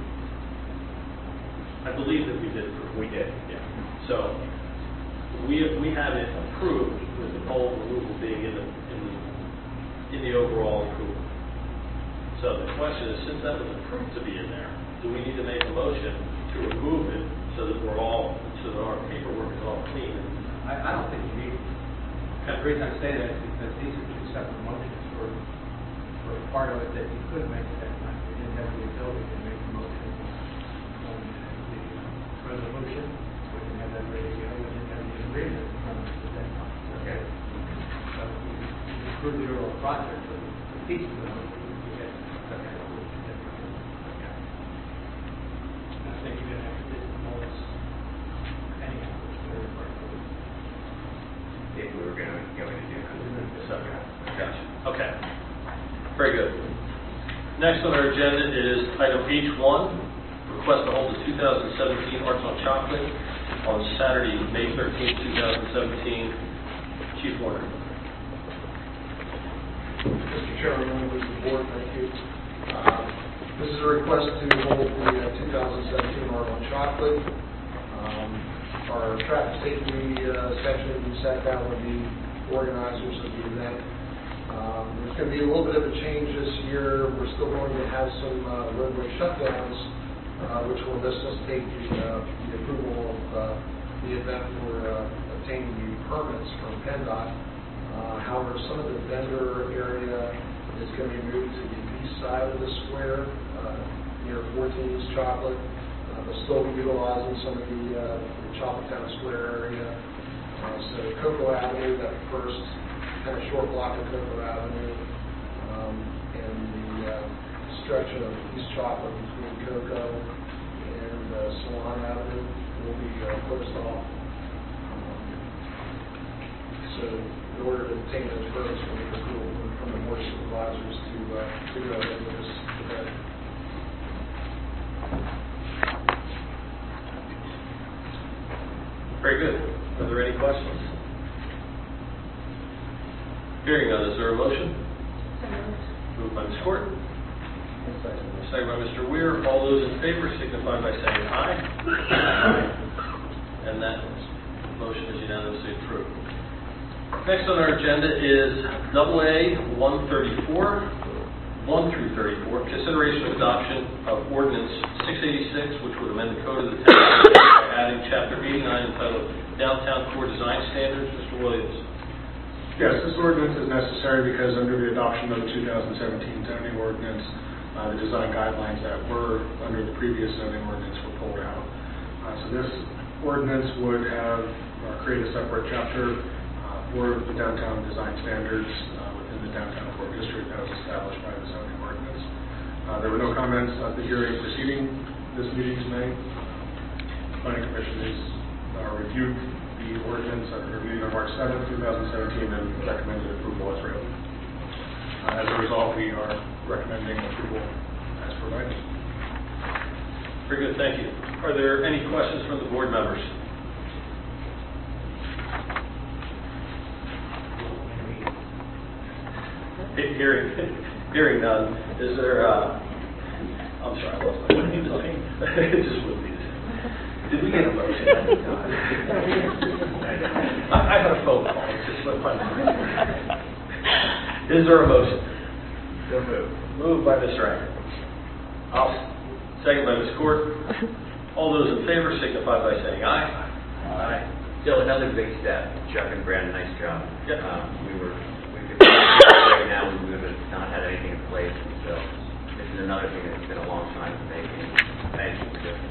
I believe that we did approve. We did. Yeah. So we we have it approved with the pole removal being in the in the in the overall approval. So the question is, since that was approved to be in there, do we need to make a motion to remove it so that we're all so that our paperwork is all clean? I, I don't think you need, the reason I say that is because these are two separate motions for, for a part of it that you could make at that time. You didn't have the ability to make the motion on the resolution. We didn't have that ready to go. We didn't have the agreement from us at that time. Okay. So we we approved the overall project, but the piece of it, we had to okay. I think you're going to have to do the most anyhow. Very important. If we were going to go into do that. So, gotcha. Okay. Very good. Next on our agenda is item H one, request to hold the two thousand seventeen Arts on Chocolate on Saturday, May thirteenth, two thousand seventeen. Chief Warner. Mister Chairman, members of the board, thank you. Uh, This is a request to hold the uh, two thousand seventeen Art on Chocolate. Um, Our traffic safety uh, section, we sat down with the organizers of the event. Um, There's going to be a little bit of a change this year. We're still going to have some uh, roadway shutdowns, uh, which will necessitate the, uh, the approval of uh, the event for uh, obtaining the permits from PennDOT. Uh, however, some of the vendor area is going to be moved to the east side of the square, uh, near fourteen East Chocolate. Uh, they'll still be utilizing some of the, uh, the Chocolate Town Square area. Uh, so Cocoa Avenue, that first kind of short block of Cocoa Avenue, um, and the uh, stretch of East Chocolate between Cocoa and uh, Salon Avenue will be uh, closed off. Um, so in order to obtain those permits, we need approval from the board of supervisors to, uh, to go ahead with this event. any questions? Hearing none, is there a motion? Moved by Miz Court. Second by Mister Weir. All those in favor signify by saying aye. Aye. And that motion is unanimously approved. Next on our agenda is double A one thirty-four, one through thirty-four, consideration of adoption of ordinance six eighty-six, which would amend the code of the town by adding chapter eighty-nine entitled Downtown Core Design Standards. Mister Williams. Yes, this ordinance is necessary because under the adoption of the two thousand seventeen zoning ordinance, uh, the design guidelines that were under the previous zoning ordinance were pulled out. Uh, so this ordinance would have uh, create a separate chapter uh, for the downtown design standards uh, within the downtown core district that was established by the zoning ordinance. Uh, there were no comments at the hearing preceding this meeting tonight. Planning Commission has uh, reviewed the ordinance at the meeting on March seventh, two thousand seventeen, and recommended approval as written. Uh, as a result, we are recommending approval as provided. Very good, thank you. Are there any questions from the board members? Hearing, hearing none. Is there? Uh, I'm sorry, I lost my point. It just wouldn't be. Did we get a motion? I, I had a phone call. It just slipped my mind. Is there a motion? So moved. Moved by Mister Acker. I'll second by Miz Court. All those in favor signify by saying aye. Aye. Still another big step. Chuck and Brandon, nice job. Yep. Um, we were, we could, right now we would have not had anything in place. So this is another thing that's been a long time to make. Thank you for doing it.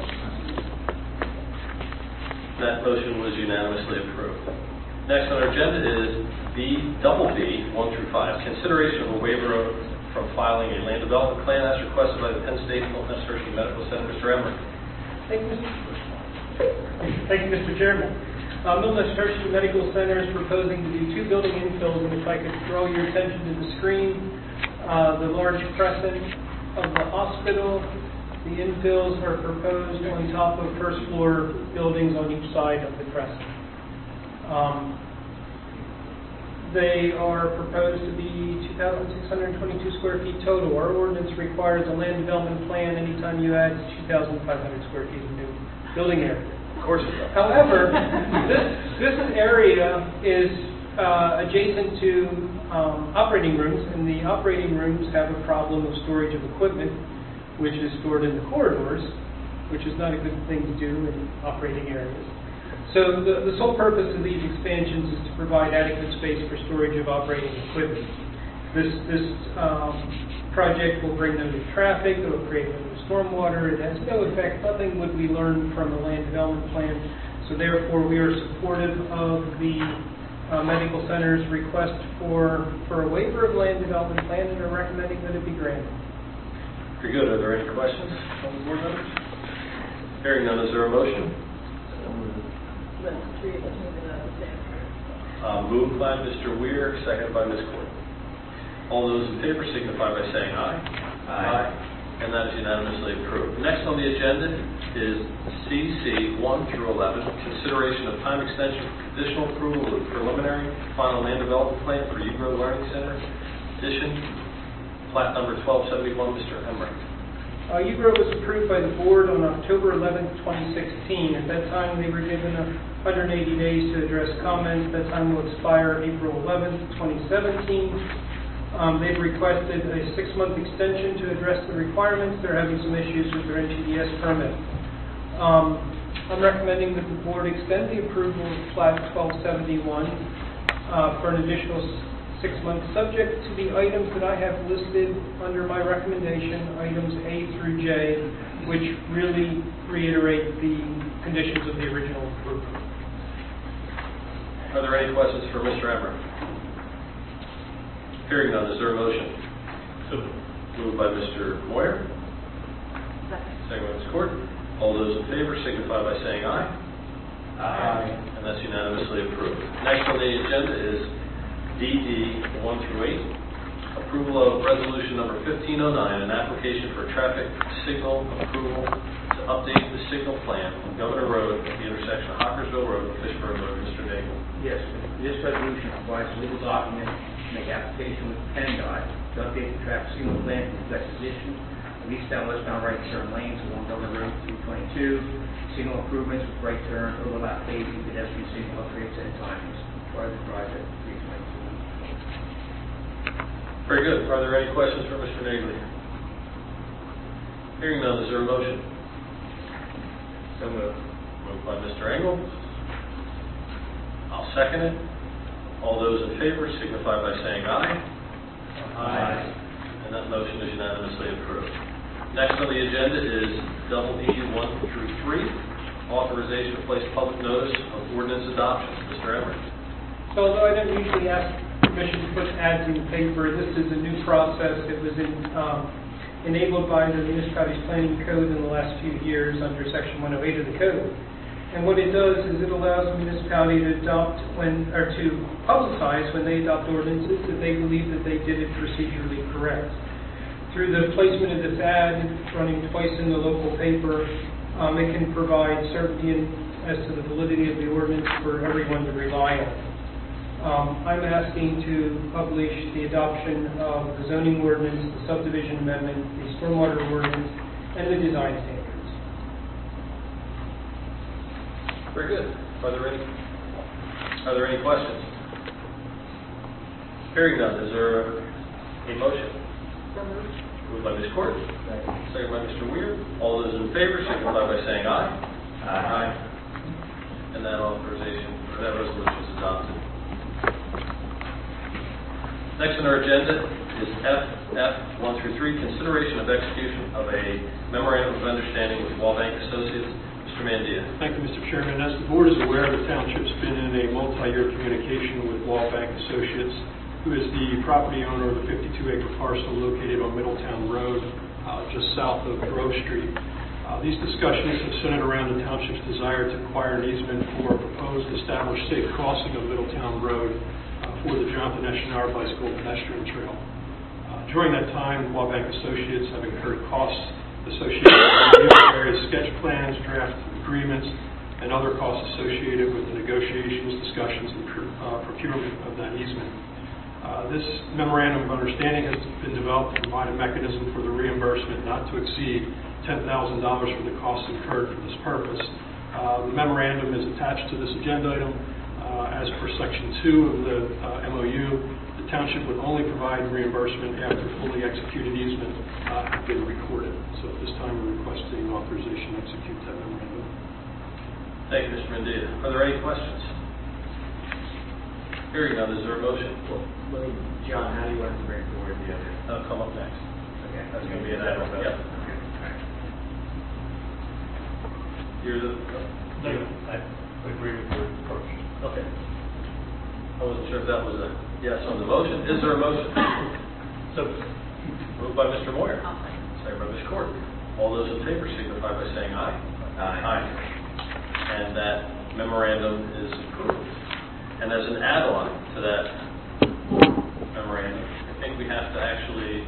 That motion was unanimously approved. Next on our agenda is B, double B, one through five. Consideration of a waiver of, from filing a land development plan as requested by the Penn State Milton S. Hershey Medical Center. Mister Emmerich. Thank you, Mister Thank you, Mister Chairman. Uh, Milton S. Hershey Medical Center is proposing to do two building infills, and if I could draw your attention to the screen, uh, the large crescent of the hospital. The infills are proposed on top of first floor buildings on each side of the crescent. Um, they are proposed to be two thousand six hundred twenty-two square feet total. Our ordinance requires a land development plan anytime you add two thousand five hundred square feet of new building area. Of course it does. However, this, this area is uh, adjacent to um, operating rooms, and the operating rooms have a problem of storage of equipment, which is stored in the corridors, which is not a good thing to do in operating areas. So the, the sole purpose of these expansions is to provide adequate space for storage of operating equipment. This, this um, project will bring no new traffic, it will create no new stormwater, it has no effect, nothing would we learn from the land development plan. So therefore we are supportive of the uh, medical center's request for, for a waiver of land development plan and are recommending that it be granted. Very good. Are there any questions from the board members? Hearing none, is there a motion? Uh, moved by Mister Weir, seconded by Miz Court. All those in favor signify by saying aye. Aye. And that is unanimously approved. Next on the agenda is C C one through eleven, consideration of time extension for conditional approval of preliminary final land development plan for Ugrove Learning Center addition. Plat number twelve seventy-one, Mister Emmerich. Uh, Ugrove was approved by the board on October eleventh, twenty sixteen. At that time, they were given one hundred eighty days to address comments. That time will expire April eleventh, twenty seventeen. Um, they've requested a six-month extension to address the requirements. They're having some issues with their N G D S permit. Um, I'm recommending that the board extend the approval of Plat twelve seventy-one uh, for an additional six months, subject to the items that I have listed under my recommendation, items A through J, which really reiterate the conditions of the original approval. Are there any questions for Mister Emmerich? Hearing none, is there a motion? So moved by Mister Moyer. Second by Miz Court. All those in favor signify by saying aye. Aye. And that's unanimously approved. Next on the agenda is D D one through eight, approval of resolution number fifteen oh nine, an application for traffic signal approval to update the signal plan on Governor Road at the intersection of Hockersville Road and Fishburne Road. Mister Nagel. Yes, this resolution provides a legal document to make application with PennDOT to update the traffic signal plan to reflect position of eastbound, westbound right turn lanes along Governor Road three twenty-two, signal improvements with right turn, overlap paving, pedestrian signal upgrades and timings. Part of the project three twenty-two. Very good. Are there any questions for Mister Nagel? Hearing none, is there a motion? So moved. Moved by Mister Engel. I'll second it. All those in favor signify by saying aye. Aye. And that motion is unanimously approved. Next on the agenda is double E one through three, authorization to place public notice of ordinance adoption. Mister Everett. So although I don't usually ask permission to put ads in the paper, this is a new process. It was in, um, enabled by the municipality's planning code in the last few years under section one oh eight of the code. And what it does is it allows the municipality to adopt when, or to publicize when they adopt ordinances that they believe that they did it procedurally correct. Through the placement of this ad, running twice in the local paper, um, it can provide certainty in, as to the validity of the ordinance for everyone to rely on. Um, I'm asking to publish the adoption of the zoning ordinance, the subdivision amendment, the stormwater ordinance, and the design standards. Very good. Are there any, are there any questions? Hearing none, is there a motion? Moved by Miz Court. Second by Mister Weir. All those in favor signify by saying aye. Aye. And that authorization, or that resolution is adopted. Next on our agenda is F F one through three, consideration of execution of a memorandum of understanding with Wallbank Associates. Mister Mandia. Thank you, Mister Chairman. As the board is aware, the township's been in a multi-year communication with Wallbank Associates, who is the property owner of the fifty-two acre parcel located on Middletown Road, uh, just south of Grove Street. Uh, these discussions have centered around the township's desire to acquire an easement for a proposed established safe crossing of Middletown Road uh, for the Jonathan Eschenauer Bicycle Pedestrian Trail. Uh, during that time, Wallbank Associates have incurred costs associated with various sketch plans, draft agreements, and other costs associated with the negotiations, discussions, and uh, procurement of that easement. Uh, this memorandum of understanding has been developed to provide a mechanism for the reimbursement not to exceed ten thousand dollars for the costs incurred for this purpose. Uh, the memorandum is attached to this agenda item. Uh, as per section two of the uh, M O U, the township would only provide reimbursement after fully executed easement uh, had been recorded. So at this time, we're requesting authorization to execute that memorandum. Thank you, Mister Mendia. Are there any questions? Hearing none, is there a motion? Well, let me, John, how do you want to bring forward the other? That'll come up next. Okay. That's going to be an add on. Yep. Okay. All right. You're the. No, I agree with your approach. Okay. I wasn't sure if that was a yes on the motion. Is there a motion? So, moved by Mister Moyer. Second by Miz Court. All those in favor signify by saying aye. Aye. Aye. And that memorandum is approved. And as an add-on to that memorandum, I think we have to actually,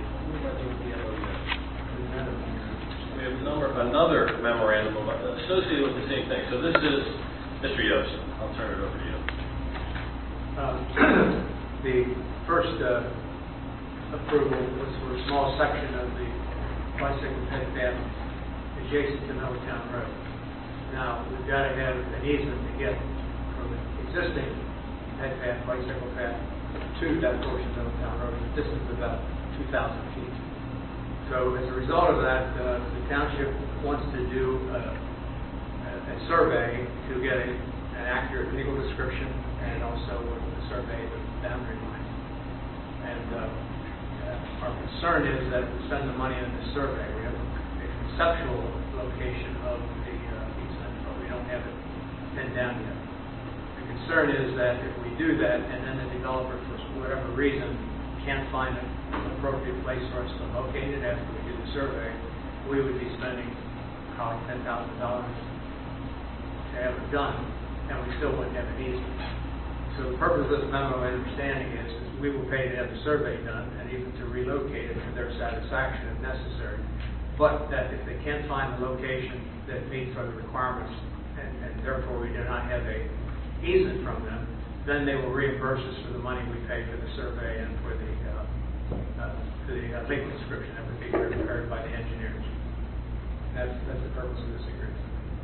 we have number, another memorandum associated with the same thing. So this is Mister Yost. I'll turn it over to you. Um, the first uh, approval was for a small section of the bicycle ped path adjacent to Middletown Road. Now, we've got to have an easement to get from the existing ped path, bicycle path, to that portion of Middletown Road, a distance of about two thousand feet. So as a result of that, uh, the township wants to do a, a, a survey to get a, an accurate legal description and also a survey of the boundary lines. And uh, uh, our concern is that we spend the money on this survey. We have a, a conceptual location of the uh, easement, but we don't have it pinned down yet. The concern is that if we do that and then the developer, for whatever reason, can't find an appropriate place for us to locate it after we do the survey, we would be spending probably ten thousand dollars to have it done, and we still wouldn't have an easement. So the purpose of this memo of understanding is, is we will pay to have the survey done and even to relocate it to their satisfaction if necessary. but that if they can find a location that meets our requirements, and, and therefore we do not have a easement from them, then they will reimburse us for the money we pay for the survey and for the uh, uh, the uh, legal description that would be prepared by the engineers. That's that's the purpose of this agreement.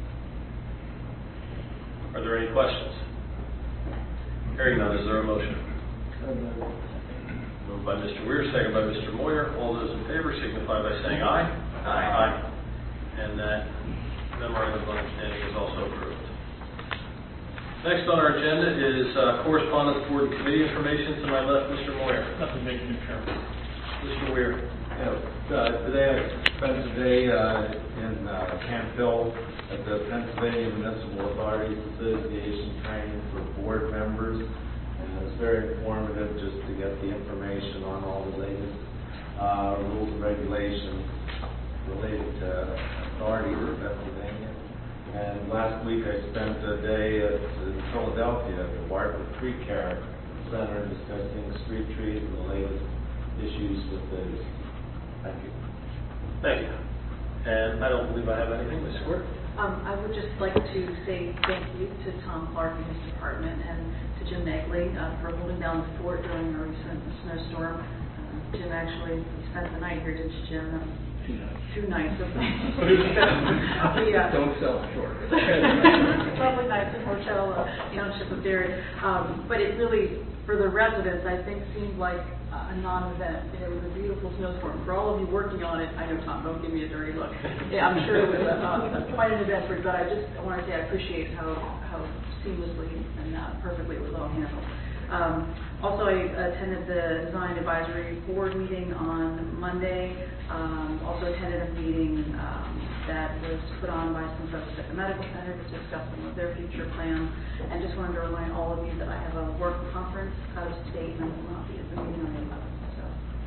Are there any questions? Hearing none, is there a motion? Moved by Mister Weir, second by Mister Moyer. All those in favor signify by saying aye. Aye. Aye. And that memorandum of understanding is also approved. Next on our agenda is uh, correspondence, board, and committee information. To my left, Mister Moyer. Nothing making a turn. Mister Weir. Yeah, uh, today I spent a day uh, in uh, Camp Hill at the Pennsylvania Municipal Authorities Association training for board members, and it was very informative just to get the information on all the latest uh, rules and regulations related to authorities in Pennsylvania. And last week I spent a day at, in Philadelphia at the Wartburg Tree Care Center discussing street trees and the latest issues with those. Thank you. Thank you. And I don't believe I have anything, Miz Squirt. Um, I would just like to say thank you to Tom Clark and his department and to Jim Negley uh, for holding down the fort during a recent snowstorm. Uh, Jim actually spent the night here, didn't you, Jim? Uh, Two nights. Two nights of yeah. Don't sell short. Probably nice in Hotel uh, Township of Derry. Um, but it really, for the residents, I think seemed like a non-event. It was a beautiful snowstorm. For all of you working on it, I know, Tom, don't give me a dirty look. Yeah, I'm sure it was uh, quite an event, but I just I want to say I appreciate how, how seamlessly and uh, perfectly it was all handled. Um, also, I attended the Design Advisory Board meeting on Monday. Um, also attended a meeting um, that was put on by some folks at the Medical Center to discuss some of their future plans. And just wanted to remind all of you that I have a work conference out of state and I will not be at the meeting on the eleventh. So.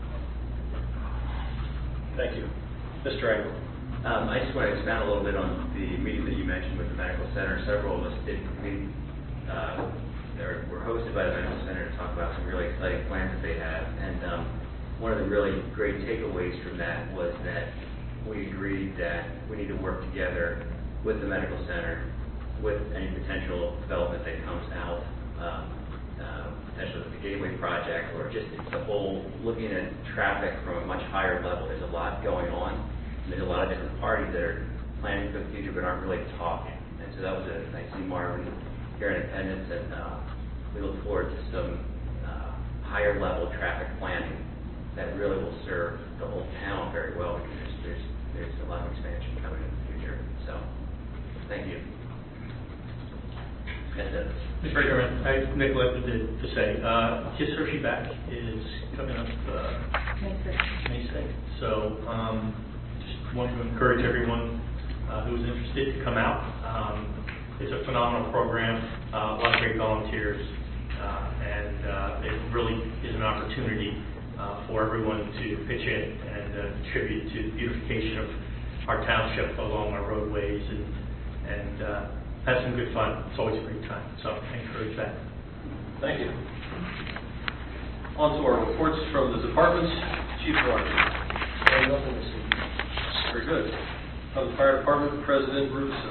Thank you. Mister Engel. Um, I just want to expand a little bit on the meeting that you mentioned with the Medical Center. Several of us did meet. Uh, they were hosted by the Medical Center to talk about some really exciting plans that they have. And um, one of the really great takeaways from that was that we agreed that we need to work together with the Medical Center with any potential development that comes out, um, uh, potentially with the Gateway Project or just the whole looking at traffic from a much higher level. There's a lot going on. And there's a lot of different parties that are planning for the future but aren't really talking. And so that was a nice to see Marvin here in attendance, and uh, we look forward to some uh, higher level traffic planning that really will serve the whole town very well, because there's, there's, there's a lot of expansion coming in the future. So, thank you. That's it. Mister Chairman, I neglected to, to say, uh, Kiss Hershey Back is coming up uh, May sixth. May sixth. So, um, just want to encourage everyone uh, who's interested to come out. Um, it's a phenomenal program, uh, a lot of great volunteers, uh, and uh, it really is an opportunity uh, for everyone to pitch in and uh, contribute to the beautification of our township along our roadways and, and uh, have some good fun. It's always a great time, so I encourage that. Thank you. On to our reports from the departments. Chief Rogers. Nothing this evening. Very good. From the Fire Department, President Russo.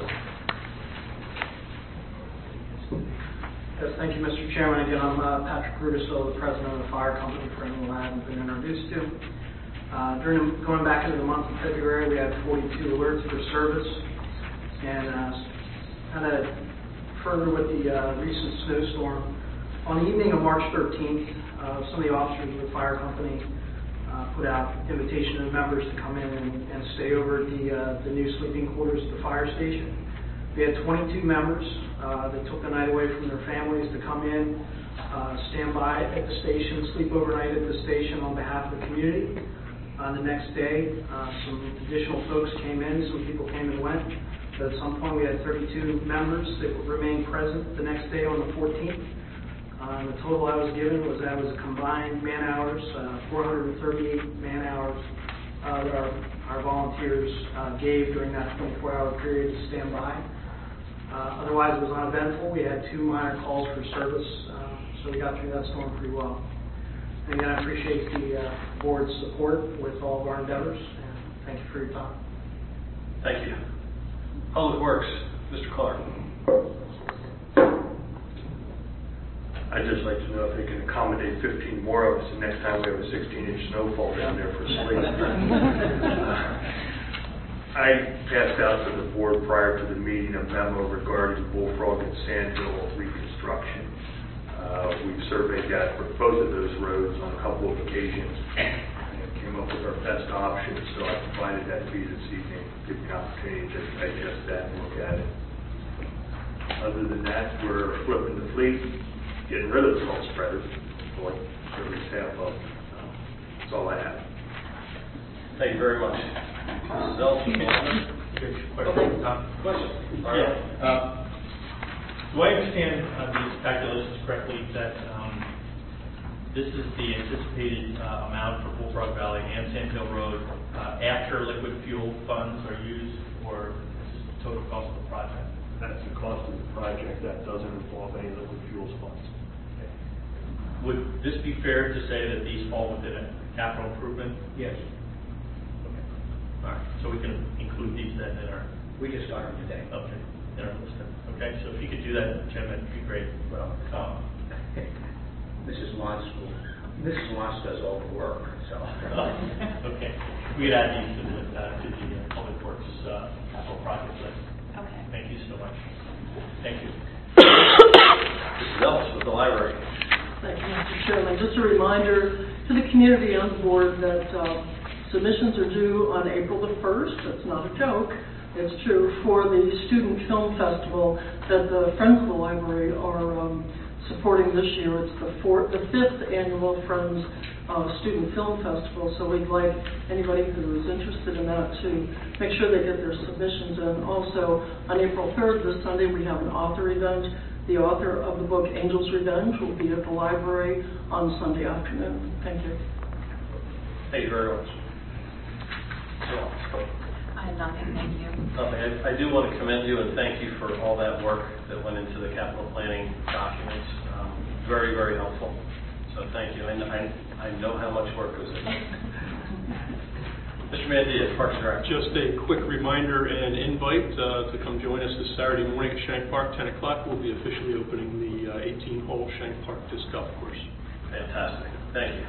Yes, thank you, Mister Chairman. Again, I'm uh, Patrick Rudiso, the president of the fire company, for anyone I haven't been introduced to. Uh, during going back into the month of February, we had forty-two alerts for service, and uh, kind of further with the uh, recent snowstorm. On the evening of March thirteenth, uh, some of the officers of the fire company uh, put out invitation to members to come in and, and stay over at the, uh, the new sleeping quarters at the fire station. We had twenty-two members uh, that took the night away from their families to come in, uh, stand by at the station, sleep overnight at the station on behalf of the community. Uh, the next day, uh, some additional folks came in, some people came and went. But at some point, we had thirty-two members that remained present the next day on the fourteenth. Uh, the total I was given was that was combined man hours, uh, four hundred thirty-eight man hours uh, that our, our volunteers uh, gave during that twenty-four hour period to stand by. Uh, otherwise, it was uneventful. We had two minor calls for service, uh, so we got through that storm pretty well. And again, I appreciate the uh, board's support with all of our endeavors, and thank you for your time. Thank you. Public Works, Mister Clark. I'd just like to know if they can accommodate fifteen more of us, and next time we have a sixteen inch snowfall down there for sleep. I passed out to the board prior to the meeting a memo regarding Bullfrog and Sandhill reconstruction. Uh, we've surveyed that for both of those roads on a couple of occasions and came up with our best options, so I provided that to you this evening, give you an opportunity to digest that and look at it. Other than that, we're flipping the fleet, getting rid of the salt spreaders, like at least half of them. So that's all I have. Thank you very much. Missus Ellis, Question. Question. Yeah. Uh, Do I understand uh, these calculations correctly that um, this is the anticipated uh, amount for Bullfrog Valley and Sand Hill Road uh, after liquid fuel funds are used, or is this the total cost of the project? That's the cost of the project. That doesn't involve any liquid fuels funds. Okay. Would this be fair to say that these fall within a capital improvement? Yes, Okay. All right. So we can include these then in our. we just got them today. Okay. In our list. Okay. So if you could do that, Jim, that'd be great. Well, Um, Missus Lotz will, Missus Lotz does all the work, so. uh, okay. We'd add these to the uh, to the uh, Public Works uh, capital project list. Okay. Thank you so much. Thank you. Missus Ellis with the library. Thank you, Mister Chairman. Just a reminder to the community on the board that uh, submissions are due on April the first. That's not a joke. It's true for the Student Film Festival that the Friends of the Library are um, supporting this year. It's the fourth, the fifth annual Friends uh, Student Film Festival. So we'd like anybody who is interested in that to make sure they get their submissions in. Also, on April third, this Sunday, we have an author event. The author of the book Angel's Revenge will be at the library on Sunday afternoon. Thank you. Thank you very much. I have nothing, thank you. Nothing. I, I do want to commend you and thank you for all that work that went into the capital planning documents. Um, very, very helpful. So thank you. I, I, I know how much work goes into it. Mister Mandia, Parks and Rec. Just a quick reminder and invite uh, to come join us this Saturday morning at Shank Park, ten o'clock. We'll be officially opening the uh, eighteen-hole Shank Park Disc Golf Course. Fantastic. Thank you.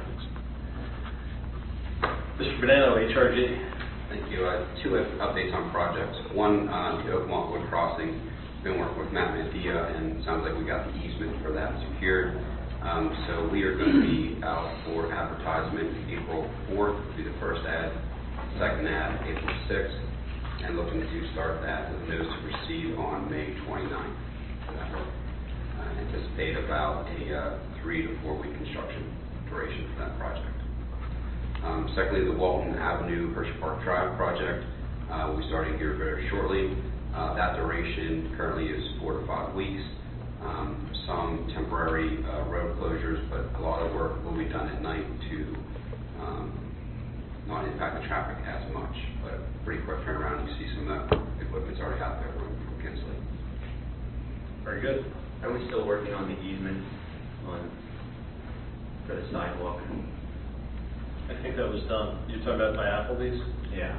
Mister Bonanno, H R G. Thank you. Uh, two updates on projects. One, uh, the Oakmont Wood Crossing. Been working with Matt Mandia, and it sounds like we got the easement for that secured. Um, so we are going to be out for advertisement April fourth, will be the first ad. Second ad, April sixth, and looking to start that with notice to proceed on May twenty-ninth. Uh, anticipate about a uh, three to four week construction duration for that project. Um, secondly, the Walton Avenue Hershey Park Drive project uh, will be starting here very shortly. Uh, that duration currently is four to five weeks. Um, some temporary uh, road closures, but a lot of work will be done at night to um, not impact the traffic as much, but pretty quick turnaround. You see some of that equipment's already out there from Kinsley. Very good. Are we still working on the easement on, for the sidewalk? I think that was done. You're talking about by Applebee's? Yeah.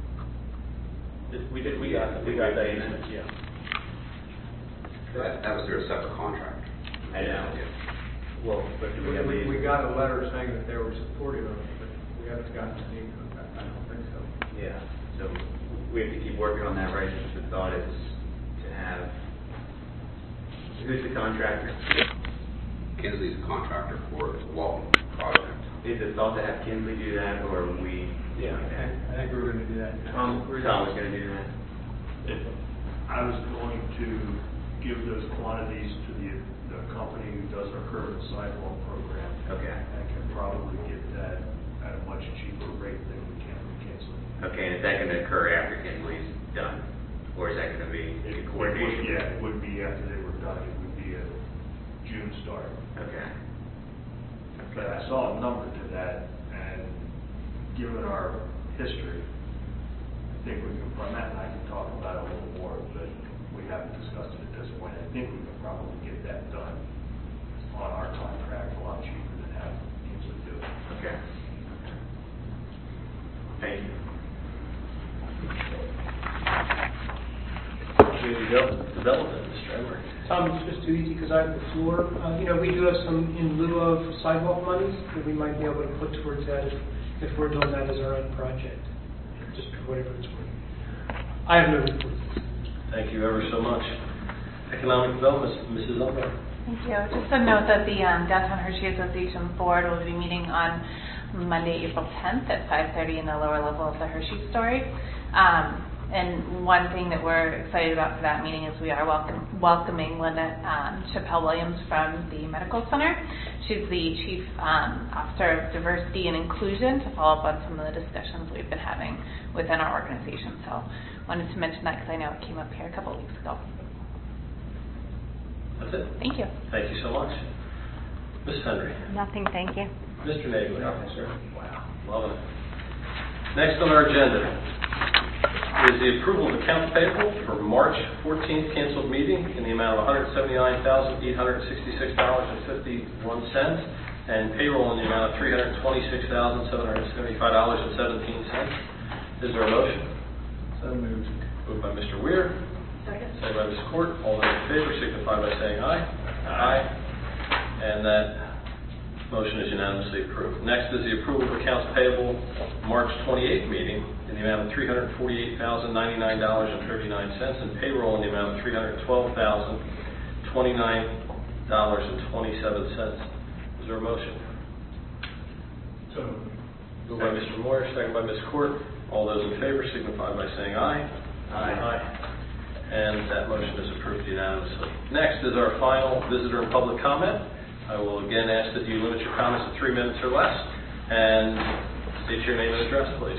We did, we got, we got that easement, yeah. That, that was through a separate contract. I know. Well, but do we have We, the we got a letter saying that they were supportive of it, but we haven't gotten any, I don't think so. Yeah, so we have to keep working on that, right? The thought is to have, who's the contractor? Kinsley's the contractor for the Walton project. Is it thought to have Kinsley do that, or when we? Yeah, I think we were gonna do that. Tom, Tom was gonna do that. If I was going to give those quantities to the, the company who does our curb and sidewalk program. Okay. I can probably get that at a much cheaper rate than we can with Kinsley. Okay, and is that gonna occur after Kinsley's done? Or is that gonna be It would be, coordination? yeah, it would be after they were done. It would be a June start. Okay. But I saw a number to that, and given our history, I think we can, Matt and I can talk about it a little more, but we haven't discussed it at this point. I think we can probably get that done on our contract a lot cheaper than have Kinsley do it. Okay. Thank you. Devel- Development, Mister Emery. Tom, it's just too easy because I have the floor. Uh, You know, we do have some in lieu of sidewalk monies that we might be able to put towards that if, if we're doing that as our own project, just for whatever it's worth. I have no report. Thank you ever so much. Economic Development, Missus Elmore. Thank you. Just a note that the um, Downtown Hershey Association Board will be meeting on Monday, April tenth at five thirty in the lower level of the Hershey Story. Um, and one thing that we're excited about for that meeting is we are welcome, welcoming Linda um, Chappelle Williams from the Medical Center. She's the Chief um, Officer of Diversity and Inclusion to follow up on some of the discussions we've been having within our organization. So wanted to mention that because I know it came up here a couple of weeks ago. That's it. Thank you. Thank you so much. Miz Henry. Nothing, thank you. Mister Nagel. Nothing, sir. Wow. Loving it. Next on our agenda is the approval of accounts payable for March fourteenth canceled meeting in the amount of one hundred seventy-nine thousand eight hundred sixty-six dollars and fifty-one cents and payroll in the amount of three hundred twenty-six thousand seven hundred seventy-five dollars and seventeen cents. Is there a motion? So moved. Moved by Mister Weir. Second. Second by Miz Court. All those in favor signify by saying aye. Aye. And that motion is unanimously approved. Next is the approval of accounts payable March twenty-eighth meeting in the amount of three hundred forty-eight thousand ninety-nine dollars and thirty-nine cents and payroll in the amount of three hundred twelve thousand twenty-nine dollars and twenty-seven cents. Is there a motion? So moved by Mister Moyer, second by Miz Court. All those in favor signify by saying aye. Aye. Aye. And that motion is approved unanimously. Next is our final visitor and public comment. I will again ask that you limit your comments to three minutes or less, and state your name and address, please.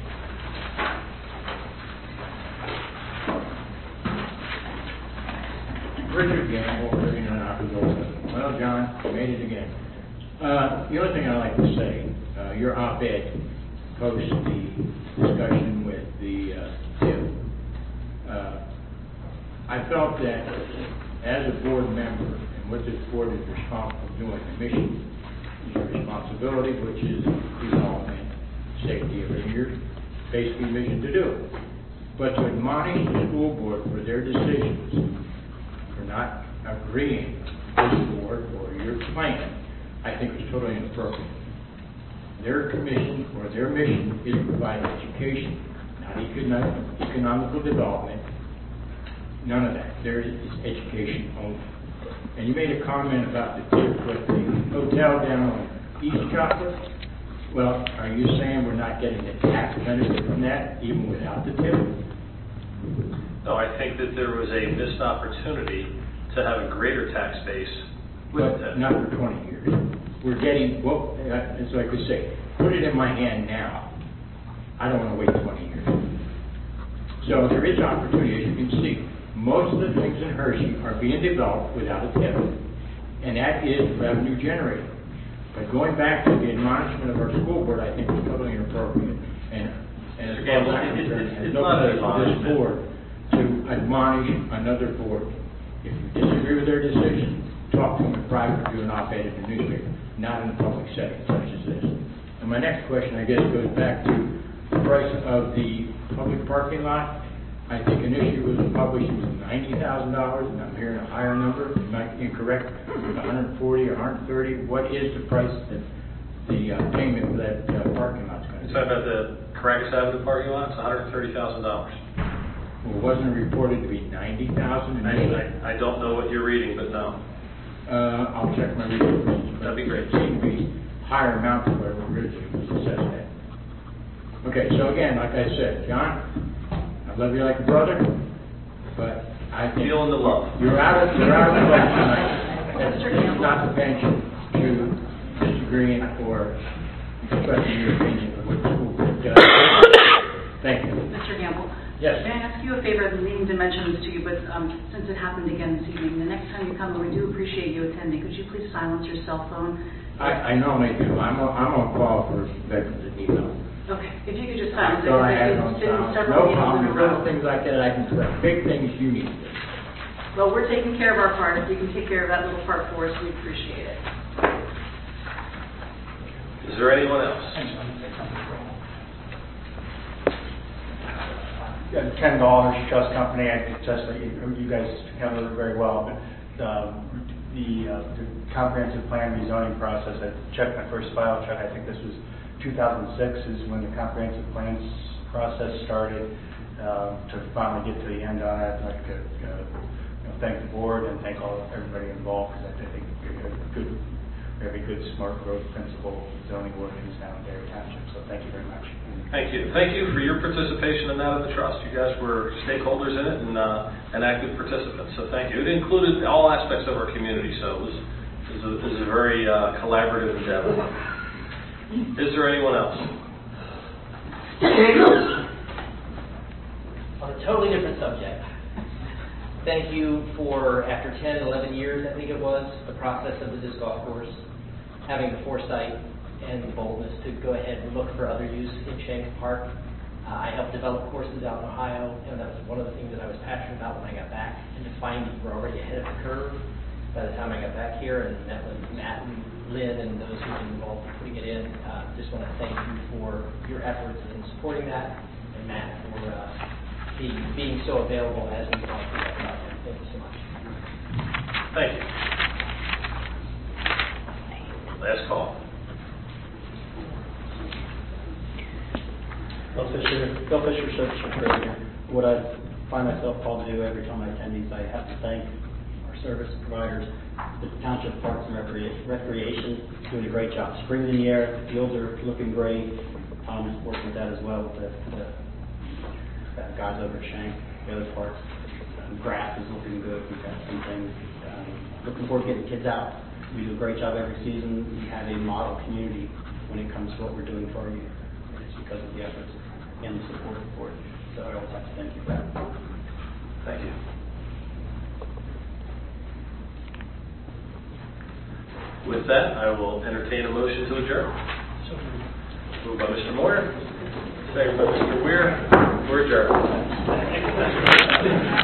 Richard Gamble, living in Occoquan. Well, John, you made it again. Uh, the only thing I'd like to say, uh, your op-ed post the discussion with the uh, T I P. Uh, I felt that as a board member, and what this board is responsible for doing, the mission is your responsibility, which is development, safety of your basically mission to do. But to admonish the school board for their decisions, for not agreeing with this board or your plan, I think is totally inappropriate. Their commission or their mission is to provide education, not economic, economical development. None of that. There is education only. And you made a comment about the tip with the hotel down on East Chocolate. Well, are you saying we're not getting the tax benefit from that, even without the tip? No, I think that there was a missed opportunity to have a greater tax base with But that. not for twenty years. We're getting, well, uh, as I could say, put it in my hand now. I don't want to wait twenty years. So there is opportunity, as you can see. Most of the things in Hershey are being developed without a tip, and that is revenue generating. But going back to the admonishment of our school board, I think is totally inappropriate. And, and as Again, far as I'm it- it- concerned, it's- has it's no not an place for this admonishment. board to admonish another board. If you disagree with their decision, talk to them in private or do an op-ed in the newspaper, not in a public setting such as this. And my next question, I guess, goes back to the price of the public parking lot. I think initially it was published it was ninety thousand dollars, and I'm hearing a higher number. Am I incorrect? one hundred forty or one hundred thirty? What is the price that the uh, payment for that uh, parking lot's going to It's be? about the Caracas Avenue parking lot. It's one hundred thirty thousand dollars. Well, wasn't it reported to be ninety thousand dollars? I, I don't know what you're reading, but no. Uh, I'll check my reports. That'd be great. It seemed to be higher amount than what originally was assessed at. Okay, so again, like I said, John, I love you like a brother, but I think Feeling the love. you're out of you're out of the place tonight. That's not the bench to disagreeing or expressing your opinion of what the school board does. Thank you. Mister Gamble? Yes. May I ask you a favor? I've been meaning to mention this to you, but um, since it happened again this evening, the next time you come, we do appreciate you attending. Could you please silence your cell phone? I, I normally do. I'm on, I'm on call for veterans that need help. Okay, if you could just I silence it. thought I because had it it's on been sound. several No meetings problem. in a Little row. things like that I can correct. Big things you need to do. Well, we're taking care of our part. If you can take care of that little part for us, we appreciate it. Is there anyone else? Ken Gall, Hershey Trust Company. I just, you guys handled it very well, but um, the, uh, the comprehensive plan rezoning process, I checked my first file check, I think this was two thousand six is when the comprehensive plans process started. Uh, to finally get to the end on it, I'd like to uh, you know, thank the board and thank all everybody involved, because I think we have a good, we have a good smart growth principle zoning ordinance now in Dairy Township. So thank you very much. Thank you. Thank you for your participation in that of the trust. You guys were stakeholders in it and, uh, and active participants. So thank you. It included all aspects of our community, so it was, it was, a, it was a very uh, collaborative endeavor. Is there anyone else? On a totally different subject. Thank you for, after ten, eleven years, I think it was, the process of the disc golf course, having the foresight and the boldness to go ahead and look for other use in Shanks Park. Uh, I helped develop courses out in Ohio, and that was one of the things that I was passionate about when I got back, and to find we were already ahead of the curve by the time I got back here and met with Matt and Lynn and those who were involved in putting it in. Uh, just want to thank you for your efforts in supporting that, and Matt for uh, being, being so available as we talked about that project. Thank you so much. Thank you. Last call. Bill Fisher, Bill Fisher, Service Coordinator. What I find myself called to do every time I attend these, I have to thank our service providers, the Township Parks and Recre- Recreation, doing a great job. Spring's in the air, the fields are looking great. Tom's working with that as well, with the, the uh, guys over at Shank, the other parks. Um, grass is looking good. We've got some things. Um, looking forward to getting kids out. We do a great job every season. We have a model community when it comes to what we're doing for our youth. It's because of the efforts and the support for it. So I always have to thank you for that. Thank you. With that, I will entertain a motion to adjourn. Moved by Mister Moyer, second by Mister Weir. We're adjourned.